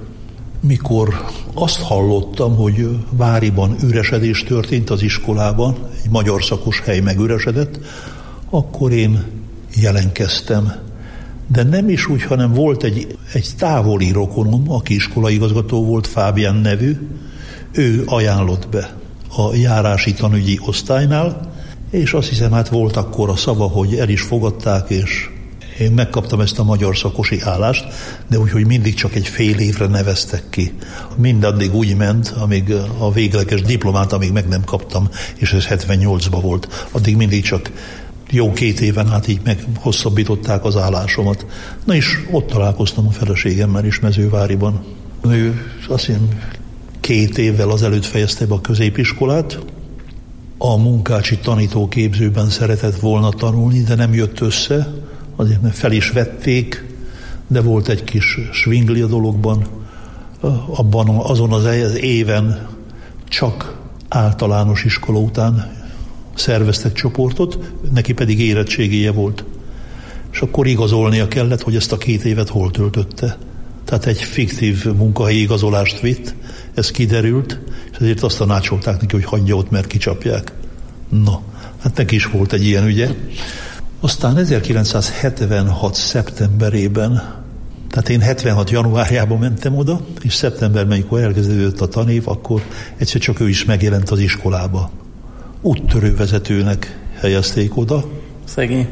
mikor azt hallottam, hogy Váriban üresedés történt az iskolában, egy magyar szakos hely megüresedett, akkor én jelentkeztem. De nem is úgy, hanem volt egy, egy távoli rokonom, aki iskolaigazgató volt, Fábián nevű, ő ajánlott be a járási tanügyi osztálynál, és azt hiszem, hát volt akkor a szava, hogy el is fogadták, és én megkaptam ezt a magyar szakosi állást, de úgy, hogy mindig csak egy fél évre neveztek ki. Mindaddig úgy ment, amíg a végleges diplomát, amíg meg nem kaptam, és ez hetvennyolcban volt. Addig mindig csak jó két éven át így meghosszabbították az állásomat. Na és ott találkoztam a feleségemmel is Mezőváriban. Ő azt hiszem két évvel azelőtt fejezte be a középiskolát, a munkácsi tanítóképzőben szeretett volna tanulni, de nem jött össze, azért mert fel is vették, de volt egy kis svingli a dologban. Abban azon az éven csak általános iskola után szerveztek csoportot, neki pedig érettségéje volt. És akkor igazolnia kellett, hogy ezt a két évet hol töltötte. Tehát egy fiktív munkahelyi igazolást vitt, ez kiderült, és ezért azt tanácsolták neki, hogy hagyja ott, mert kicsapják. Na, hát neki is volt egy ilyen ügye. Aztán ezerkilencszázhetvenhat szeptemberében, tehát én hetvenhat januárjában mentem oda, és szeptemberben, amikor elkezdődött a tanév, akkor egyszer csak ő is megjelent az iskolába. Úttörővezetőnek helyezték oda. Szegény.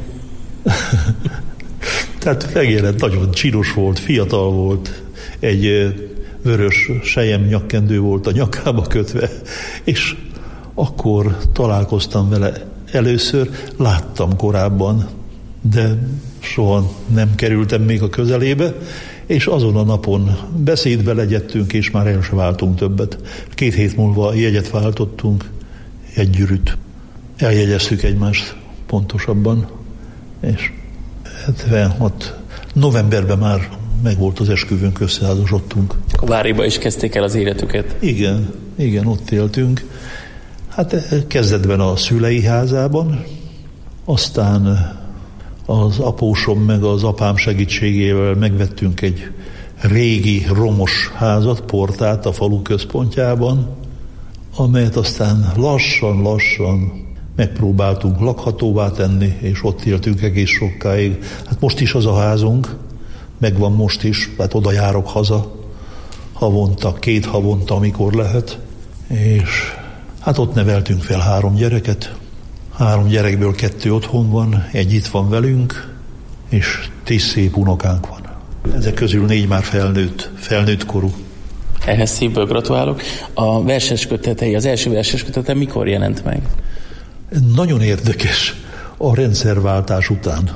Tehát megjelent, nagyon csinos volt, fiatal volt, egy vörös sejem nyakkendő volt a nyakába kötve, és akkor találkoztam vele először, láttam korábban, de soha nem kerültem még a közelébe, és azon a napon beszédbe legyettünk, és már el se váltunk többet. Két hét múlva jegyet váltottunk, egy gyűrűt. Eljegyeztük egymást pontosabban, és hetvenhat novemberben már megvolt az esküvőnk, összeházasodtunk. A Váriba is kezdték el az életüket. Igen, igen, ott éltünk. Hát kezdetben a szülei házában, aztán az apósom meg az apám segítségével megvettünk egy régi romos házat, portát a falu központjában, amelyet aztán lassan-lassan megpróbáltunk lakhatóvá tenni, és ott éltünk egész sokáig. Hát most is az a házunk, megvan most is, hát oda járok haza, havonta, két havonta, amikor lehet, és hát ott neveltünk fel három gyereket. Három gyerekből kettő otthon van, egy itt van velünk, és tíz szép unokánk van. Ezek közül négy már felnőtt, felnőtt korú. Ehhez szívből gratulálok. A verses kötetei, az első verses kötete mikor jelent meg? Nagyon érdekes. A rendszerváltás után,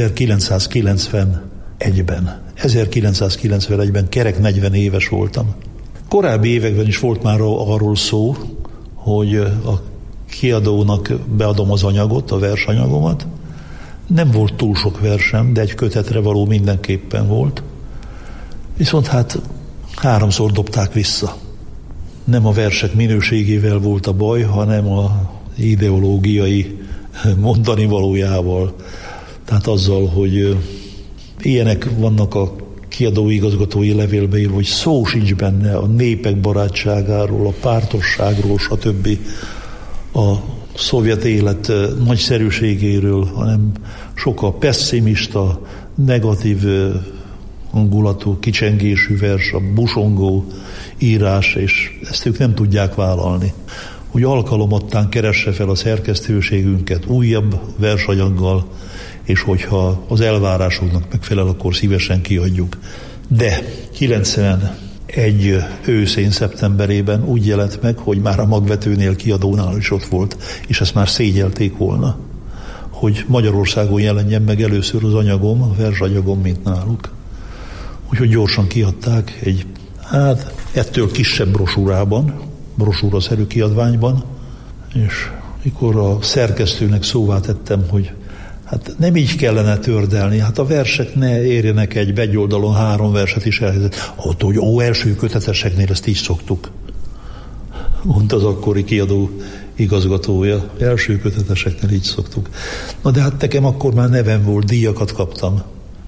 ezerkilencszázkilencvenegyben. ezerkilencszázkilencvenegyben kerek negyven éves voltam. Korábbi években is volt már arról szó, hogy a kiadónak beadom az anyagot, a versanyagomat. Nem volt túl sok versem, de egy kötetre való mindenképpen volt. Viszont hát háromszor dobták vissza. Nem a versek minőségével volt a baj, hanem a ideológiai mondani valójával. Tehát azzal, hogy ilyenek vannak a kiadó igazgatói levélbe írva, hogy szó sincs benne a népek barátságáról, a pártosságról, stb. A szovjet élet nagyszerűségéről, hanem sokkal pessimista, negatív hangulatú, kicsengésű vers, a busongó írás, és ezt ők nem tudják vállalni. Hogy alkalomattán keresse fel a szerkesztőségünket újabb versanyaggal, és hogyha az elvárásoknak megfelel, akkor szívesen kiadjuk. De kilencvenegy őszén, szeptemberében úgy jelent meg, hogy már a magvetőnél, kiadónál is ott volt, és ezt már szégyelték volna, hogy Magyarországon jelenjen meg először az anyagom, a versanyagom, mint náluk. Úgyhogy gyorsan kiadták egy, hát ettől kisebb brosúrában, brosúraszerű kiadványban, és mikor a szerkesztőnek szóvá tettem, hogy hát nem így kellene tördelni, hát a versek ne érjenek egy begyoldalon három verset is elhelyezett. Ott, hogy ó, első köteteseknél ezt így szoktuk, mondta az akkori kiadó igazgatója. Első köteteseknél így szoktuk. Na de hát nekem akkor már nevem volt, díjakat kaptam.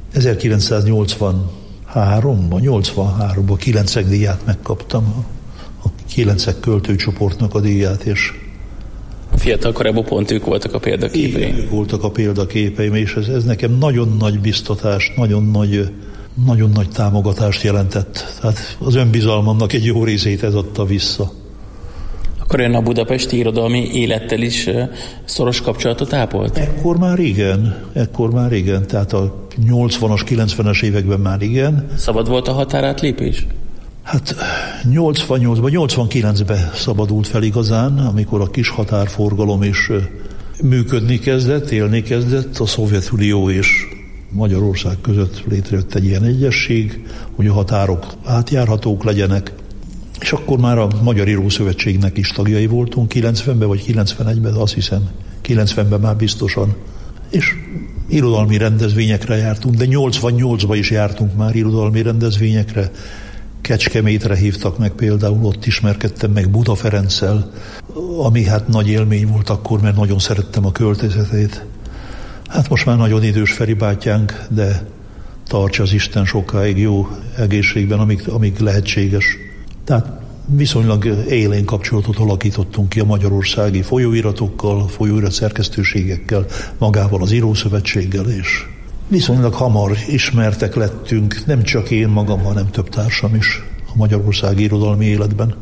ezerkilencszáznyolcvanháromban, nyolcvanháromban kilencek díját megkaptam. A kilencek költőcsoportnak a díját, és fiatal korában pont ők voltak a példaképeim. Ők voltak a példaképeim, és ez, ez nekem nagyon nagy biztatást, nagyon nagy, nagyon nagy támogatást jelentett. Tehát az önbizalmamnak egy jó részét ez adta vissza. Akkor ön a budapesti irodalmi élettel is szoros kapcsolatot ápolt? Ekkor már igen, ekkor már igen. Tehát a nyolcvanas, kilencvenes években már igen. Szabad volt a határátlépés? Hát nyolcvannyolcban, nyolcvankilencben szabadult fel igazán, amikor a kis határforgalom is működni kezdett, élni kezdett, a Szovjetunió és Magyarország között létrejött egy ilyen egyesség, hogy a határok átjárhatók legyenek, És akkor már a Magyar Írószövetségnek is tagjai voltunk, kilencvenben vagy kilencvenegyben, azt hiszem, kilencvenben már biztosan. És irodalmi rendezvényekre jártunk, de nyolcvannyolcban is jártunk már irodalmi rendezvényekre. Kecskemétre hívtak meg például, ott ismerkedtem meg Buda Ferenccel, ami hát nagy élmény volt akkor, mert nagyon szerettem a költészetét. Hát most már nagyon idős Feri bátyánk, de tartsa az Isten sokáig jó egészségben, amíg, amíg lehetséges. Tehát viszonylag élén kapcsolatot alakítottunk ki a magyarországi folyóiratokkal, folyóirat szerkesztőségekkel, magával az Írószövetséggel, és viszonylag hamar ismertek lettünk, nem csak én magam, hanem több társam is a magyarországi irodalmi életben.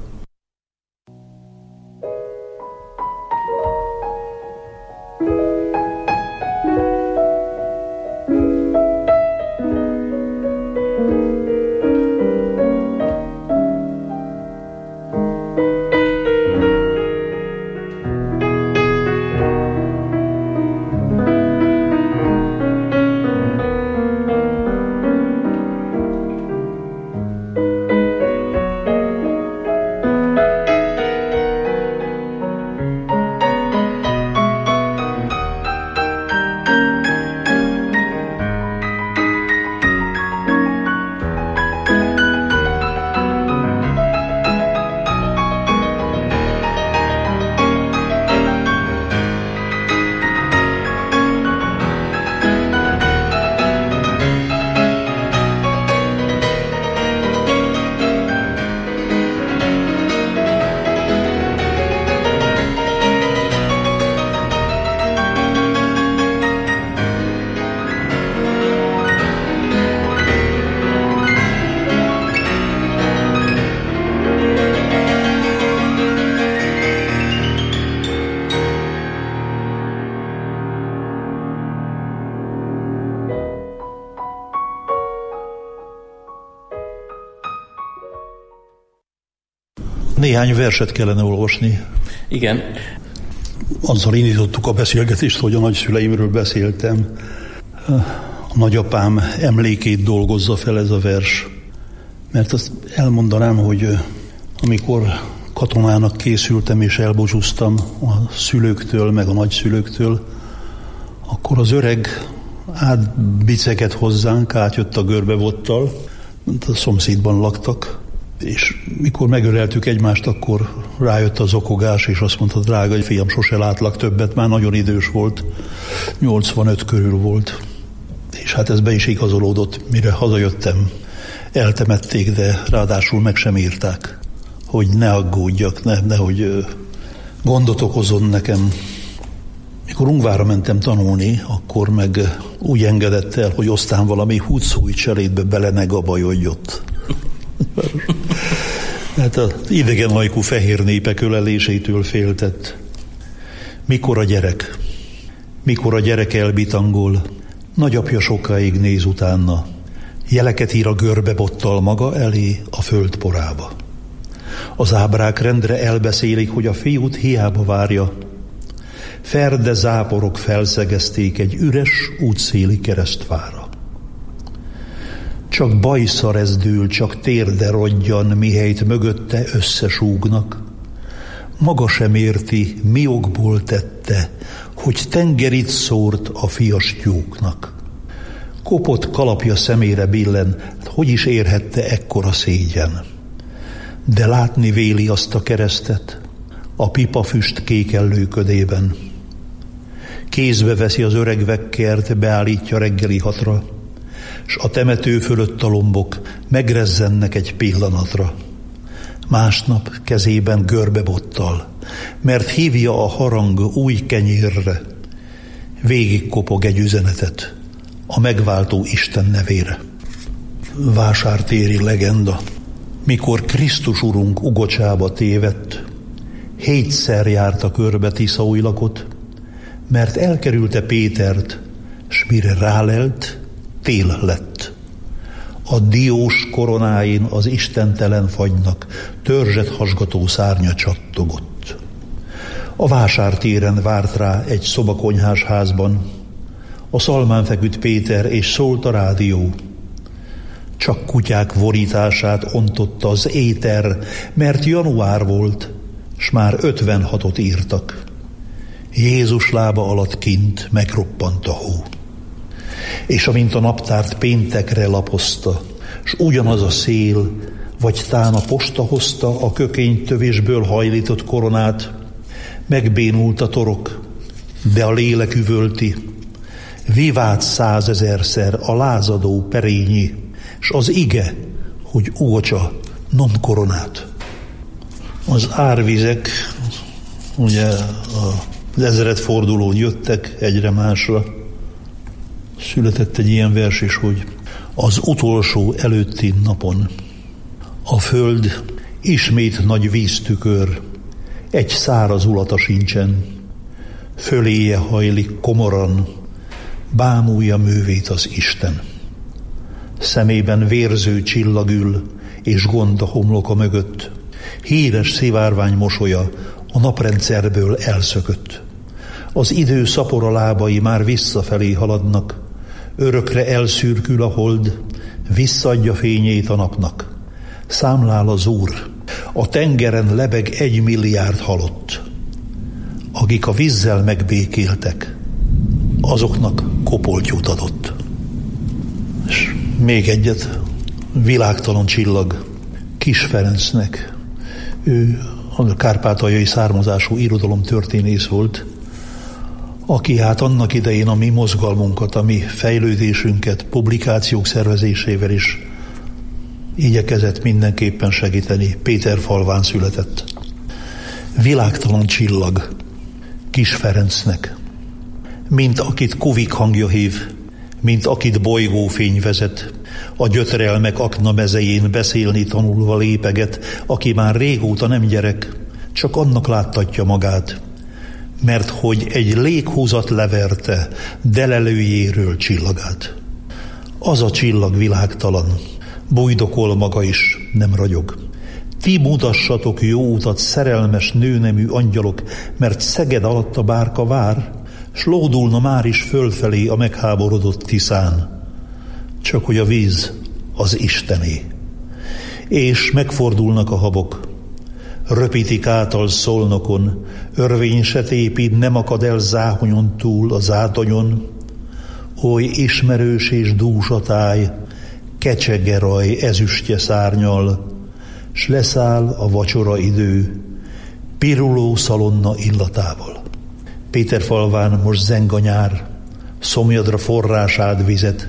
Néhány verset kellene olvasni. Igen. Azzal indítottuk a beszélgetést, hogy a nagyszüleimről beszéltem. A nagyapám emlékét dolgozza fel ez a vers. Mert azt elmondanám, hogy amikor katonának készültem és elbúcsúztam a szülőktől, meg a nagyszülőktől, akkor az öreg átbicegett hozzánk, átjött a görbevottal, a szomszédban laktak, és mikor megöleltük egymást, akkor rájött az okogás, és azt mondta, drága fiam, sose látlak többet, már nagyon idős volt, nyolcvanöt körül volt. És hát ez be is igazolódott, mire hazajöttem, eltemették, de ráadásul meg sem írták, hogy ne aggódjak, ne, nehogy gondot okozon nekem. Mikor Ungvárra mentem tanulni, akkor meg úgy engedett el, hogy aztán valami húgyszúj cselédbe bele ne gabajodj ott. Hát az idegen ajkú fehér népek ölelésétől féltett. Mikor a gyerek? Mikor a gyerek elbitangol? Nagyapja sokáig néz utána. Jeleket ír a görbebottal maga elé a föld porába. Az ábrák rendre elbeszélik, hogy a fiút hiába várja. Ferde záporok felszegezték egy üres útszéli keresztfára. Csak bajszar ez dől, csak térde rodjan, mihelyt mögötte összesúgnak. Maga sem érti, mi okból tette, hogy tengerit szórt a fias tyúknak. Kopott kalapja szemére billen, hogy is érhette ekkora szégyen. De látni véli azt a keresztet, a pipafüst kékellő ködében. Kézbe veszi az öreg vekkert, beállítja reggeli hatra, s a temető fölött a lombok megrezzennek egy pillanatra. Másnap kezében görbebottal, mert hívja a harang új kenyérre. Végig kopog egy üzenetet a megváltó Isten nevére. Vásártéri legenda. Mikor Krisztus urunk ugocsába tévedt, hétszer járta körbe Tiszaújlakot, mert elkerülte Pétert, s mire rálelt, tél lett. A diós koronáin az istentelen fagynak törzset hasgató szárnya csattogott. A vásártéren várt rá egy szobakonyhás házban. A szalmán feküdt Péter, és szólt a rádió. Csak kutyák vorítását ontotta az éter, mert január volt, s már ötvenhatot írtak. Jézus lába alatt kint megroppant a hó. És amint a naptárt péntekre lapozta, s ugyanaz a szél, vagy tán a posta hozta a kökénytövésből hajlított koronát, megbénult a torok, de a lélek üvölti, vivát százezerszer a lázadó perényi, s az ige, hogy ócsa non koronát. Az árvizek, ugye az ezredfordulón jöttek egyre másra. Született egy ilyen vers is, hogy az utolsó előtti napon a föld ismét nagy víztükör, egy száraz ulata sincsen, föléje hajlik komoran, bámulja művét az Isten. Szemében vérző csillag ül, és gond a homloka mögött, híres szivárvány mosolya a naprendszerből elszökött. Az idő szapora lábai már visszafelé haladnak, örökre elszürkül a hold, visszaadja fényét a napnak. Számlál az Úr, a tengeren lebeg egy milliárd halott. Akik a vízzel megbékéltek, azoknak kopoltyút adott. És még egyet, világtalan csillag Kis Ferencnek. Ő a kárpátaljai származású irodalomtörténész volt, aki hát annak idején a mi mozgalmunkat, a mi fejlődésünket publikációk szervezésével is igyekezett mindenképpen segíteni. Péterfalván született. Világtalan csillag Kis Ferencnek, mint akit kuvik hangja hív, mint akit bolygófény vezet, a gyötrelmek akna mezején beszélni tanulva lépeget, aki már régóta nem gyerek, csak annak láttatja magát, mert hogy egy léghúzat leverte delelőjéről csillagát. Az a csillag világtalan, bújdokol maga is, nem ragyog. Ti mutassatok jó utat, szerelmes nőnemű angyalok, mert Szeged alatt a bárka vár, s lódulna már is fölfelé a megháborodott Tiszán. Csak hogy a víz az Istené. És megfordulnak a habok, röpítik által Szolnokon, örvény se tépid, nem akad el záhonyon túl a zátonyon. Oly ismerős és dús a táj, kecsegeraj ezüstje szárnyal, s leszáll a vacsora idő, piruló szalonna illatával. Péterfalván most zeng a nyár, szomjadra forrásád vizet,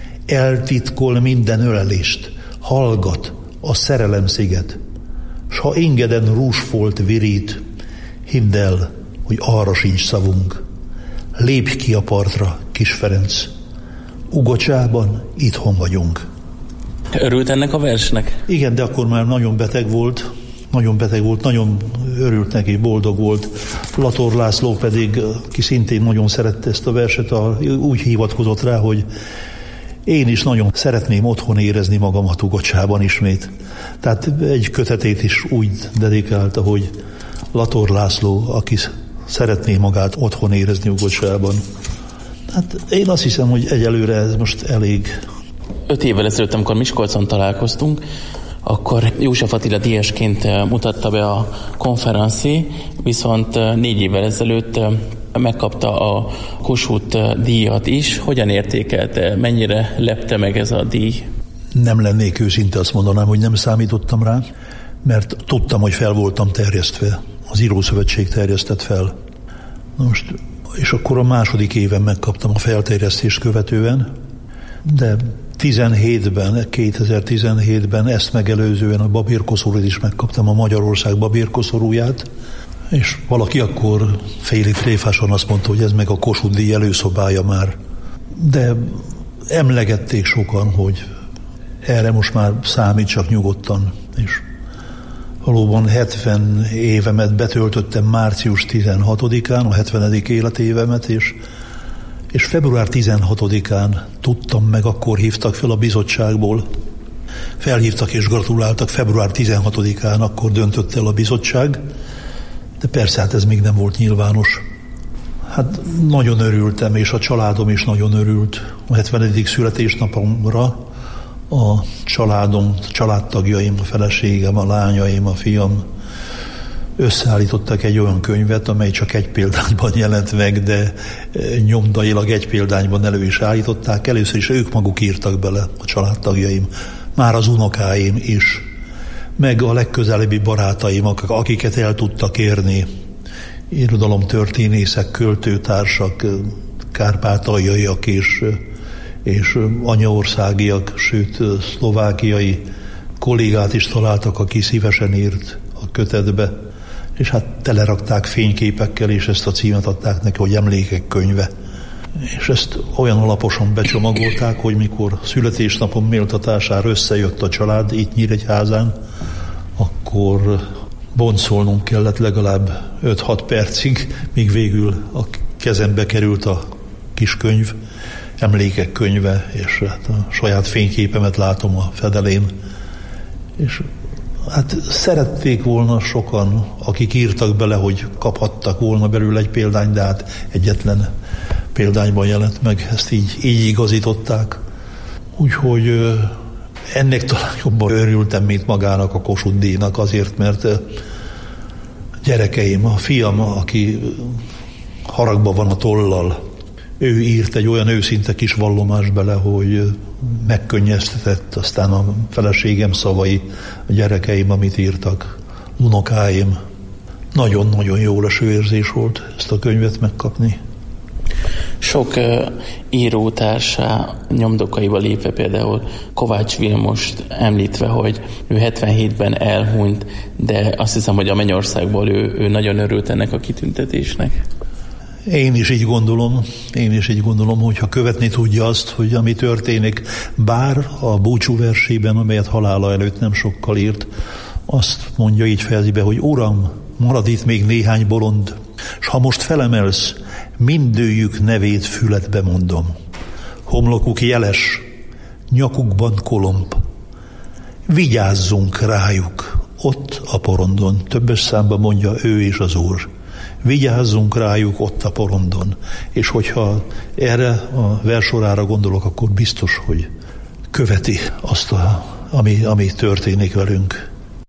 eltitkol minden ölelést, hallgat a szerelemsziget, s ha ingeden rúsfolt virít, hidd el, hogy arra sincs szavunk. Lépj ki a partra, Kis Ferenc, Ugocsában itthon vagyunk. Örült ennek a versnek? Igen, de akkor már nagyon beteg volt, nagyon beteg volt, nagyon örült neki, boldog volt. Lator László pedig, ki szintén nagyon szerette ezt a verset, a, úgy hivatkozott rá, hogy én is nagyon szeretném otthon érezni magamat Ugocsában ismét. Tehát egy kötetét is úgy dedikálta, hogy Lator László, aki szeretné magát otthon érezni Ugocsában. Hát én azt hiszem, hogy egyelőre ez most elég. Öt évvel ezelőtt, amikor Miskolcon találkoztunk, akkor József Attila díjasként mutatta be a konferencié, viszont négy évvel ezelőtt megkapta a Kossuth díjat is. Hogyan értékelte, mennyire lepte meg ez a díj? Nem lennék őszinte, azt mondanám, hogy nem számítottam rá, mert tudtam, hogy fel voltam terjesztve. Az Írószövetség terjesztett fel. Na most, és akkor a második éven megkaptam a felterjesztést követően, de tizenhétben, kétezer-tizenhétben ezt megelőzően a babérkoszorút is megkaptam, a Magyarország babérkoszorúját, és valaki akkor félig tréfásan azt mondta, hogy ez meg a Kossuth díj előszobája már. De emlegették sokan, hogy erre most már számítsak nyugodtan, és valóban hetven évemet betöltöttem március tizenhatodikán, a hetvenedik életévemet, és, és február tizenhatodikán tudtam meg, akkor hívtak fel a bizottságból. Felhívtak és gratuláltak február tizenhatodikán, akkor döntött el a bizottság, de persze hát ez még nem volt nyilvános. Hát nagyon örültem, és a családom is nagyon örült a hetvenedik születésnapomra, a családom, családtagjaim, a feleségem, a lányaim, a fiam összeállítottak egy olyan könyvet, amely csak egy példányban jelent meg, de nyomdailag egy példányban elő is állították. Először is ők maguk írtak bele, a családtagjaim, már az unokáim is, meg a legközelebbi barátaim, akiket el tudtak érni, irodalomtörténészek, költőtársak, kárpátaljaiak és, és anyaországiak, sőt szlovákiai kollégát is találtak, aki szívesen írt a kötetbe, és hát telerakták fényképekkel, és ezt a címet adták neki, hogy Emlékek könyve. És ezt olyan alaposan becsomagolták, hogy mikor születésnapom méltatására összejött a család itt Nyíregyházán, akkor boncolnunk kellett legalább öt-hat percig, míg végül a kezembe került a kis könyv, Emlékek könyve, és hát a saját fényképemet látom a fedelén. És hát szerették volna sokan, akik írtak bele, hogy kaphattak volna belőle egy példányt, de hát egyetlen példányban jelent meg, ezt így, így igazították. Úgyhogy ennek talán jobban örültem, mint magának a Kossuth-díjnak, azért, mert gyerekeim, a fiam, aki haragban van a tollal, ő írt egy olyan őszinte kis vallomást bele, hogy megkönnyeztetett, aztán a feleségem szavai, a gyerekeim, amit írtak, unokáim. Nagyon-nagyon jó leső érzés volt ezt a könyvet megkapni. Sok uh, írótársa nyomdokaival lépve, például Kovács Vilmost említve, hogy ő hetvenhétben elhunyt, de azt hiszem, hogy a Mennyországból ő, ő nagyon örült ennek a kitüntetésnek. Én is így gondolom, én is így gondolom, hogyha követni tudja azt, hogy ami történik, bár a búcsú versében, amelyet halála előtt nem sokkal írt, azt mondja, így fejezi be, hogy Uram, marad itt még néhány bolond, s ha most felemelsz, mindőjük nevét fületbe mondom. Homlokuk jeles, nyakukban kolomb. Vigyázzunk rájuk, ott a porondon. Többes számban mondja ő és az Úr. Vigyázzunk rájuk ott a porondon. És hogyha erre a versorára gondolok, akkor biztos, hogy követi azt, a, ami, ami történik velünk.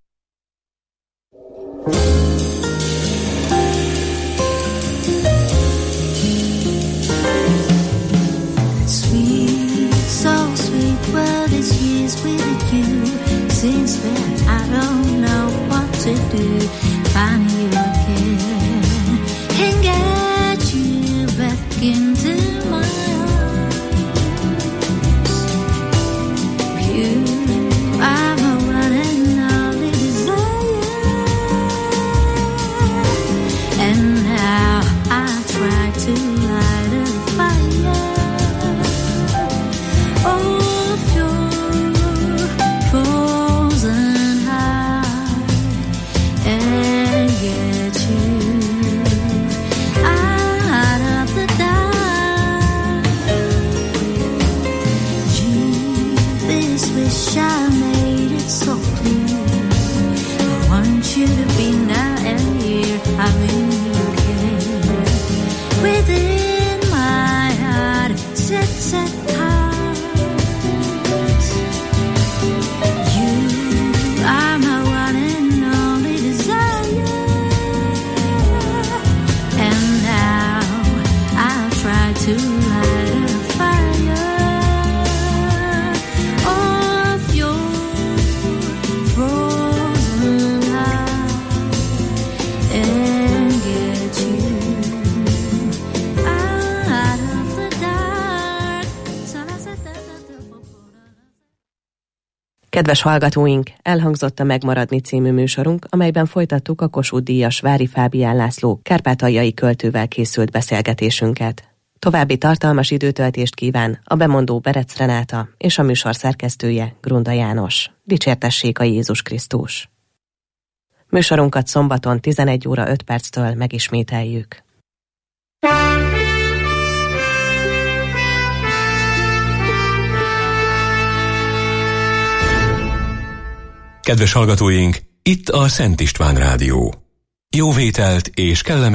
Since then I don't know what to do. Find you again and get you back into my arms. You are my one and only desire, and now I try to light a fire. Oh, you to be now and here, having you care within my heart, set set heart. You are my one and only desire, and now I'll try to light a fire of your frozen heart and get you out of the dark. Kedves hallgatóink, elhangzott a Megmaradni című műsorunk, amelyben folytattuk a Kossuth-díjas Vári Fábián László kárpátaljai költővel készült beszélgetésünket. További tartalmas időtöltést kíván a bemondó Berec Renáta és a műsor szerkesztője Grunda János. Dicsértessék a Jézus Krisztus! Műsorunkat szombaton tizenegy óra öt perctől megismételjük. Kedves hallgatóink, itt a Szent István Rádió. Jó vételt és kellemes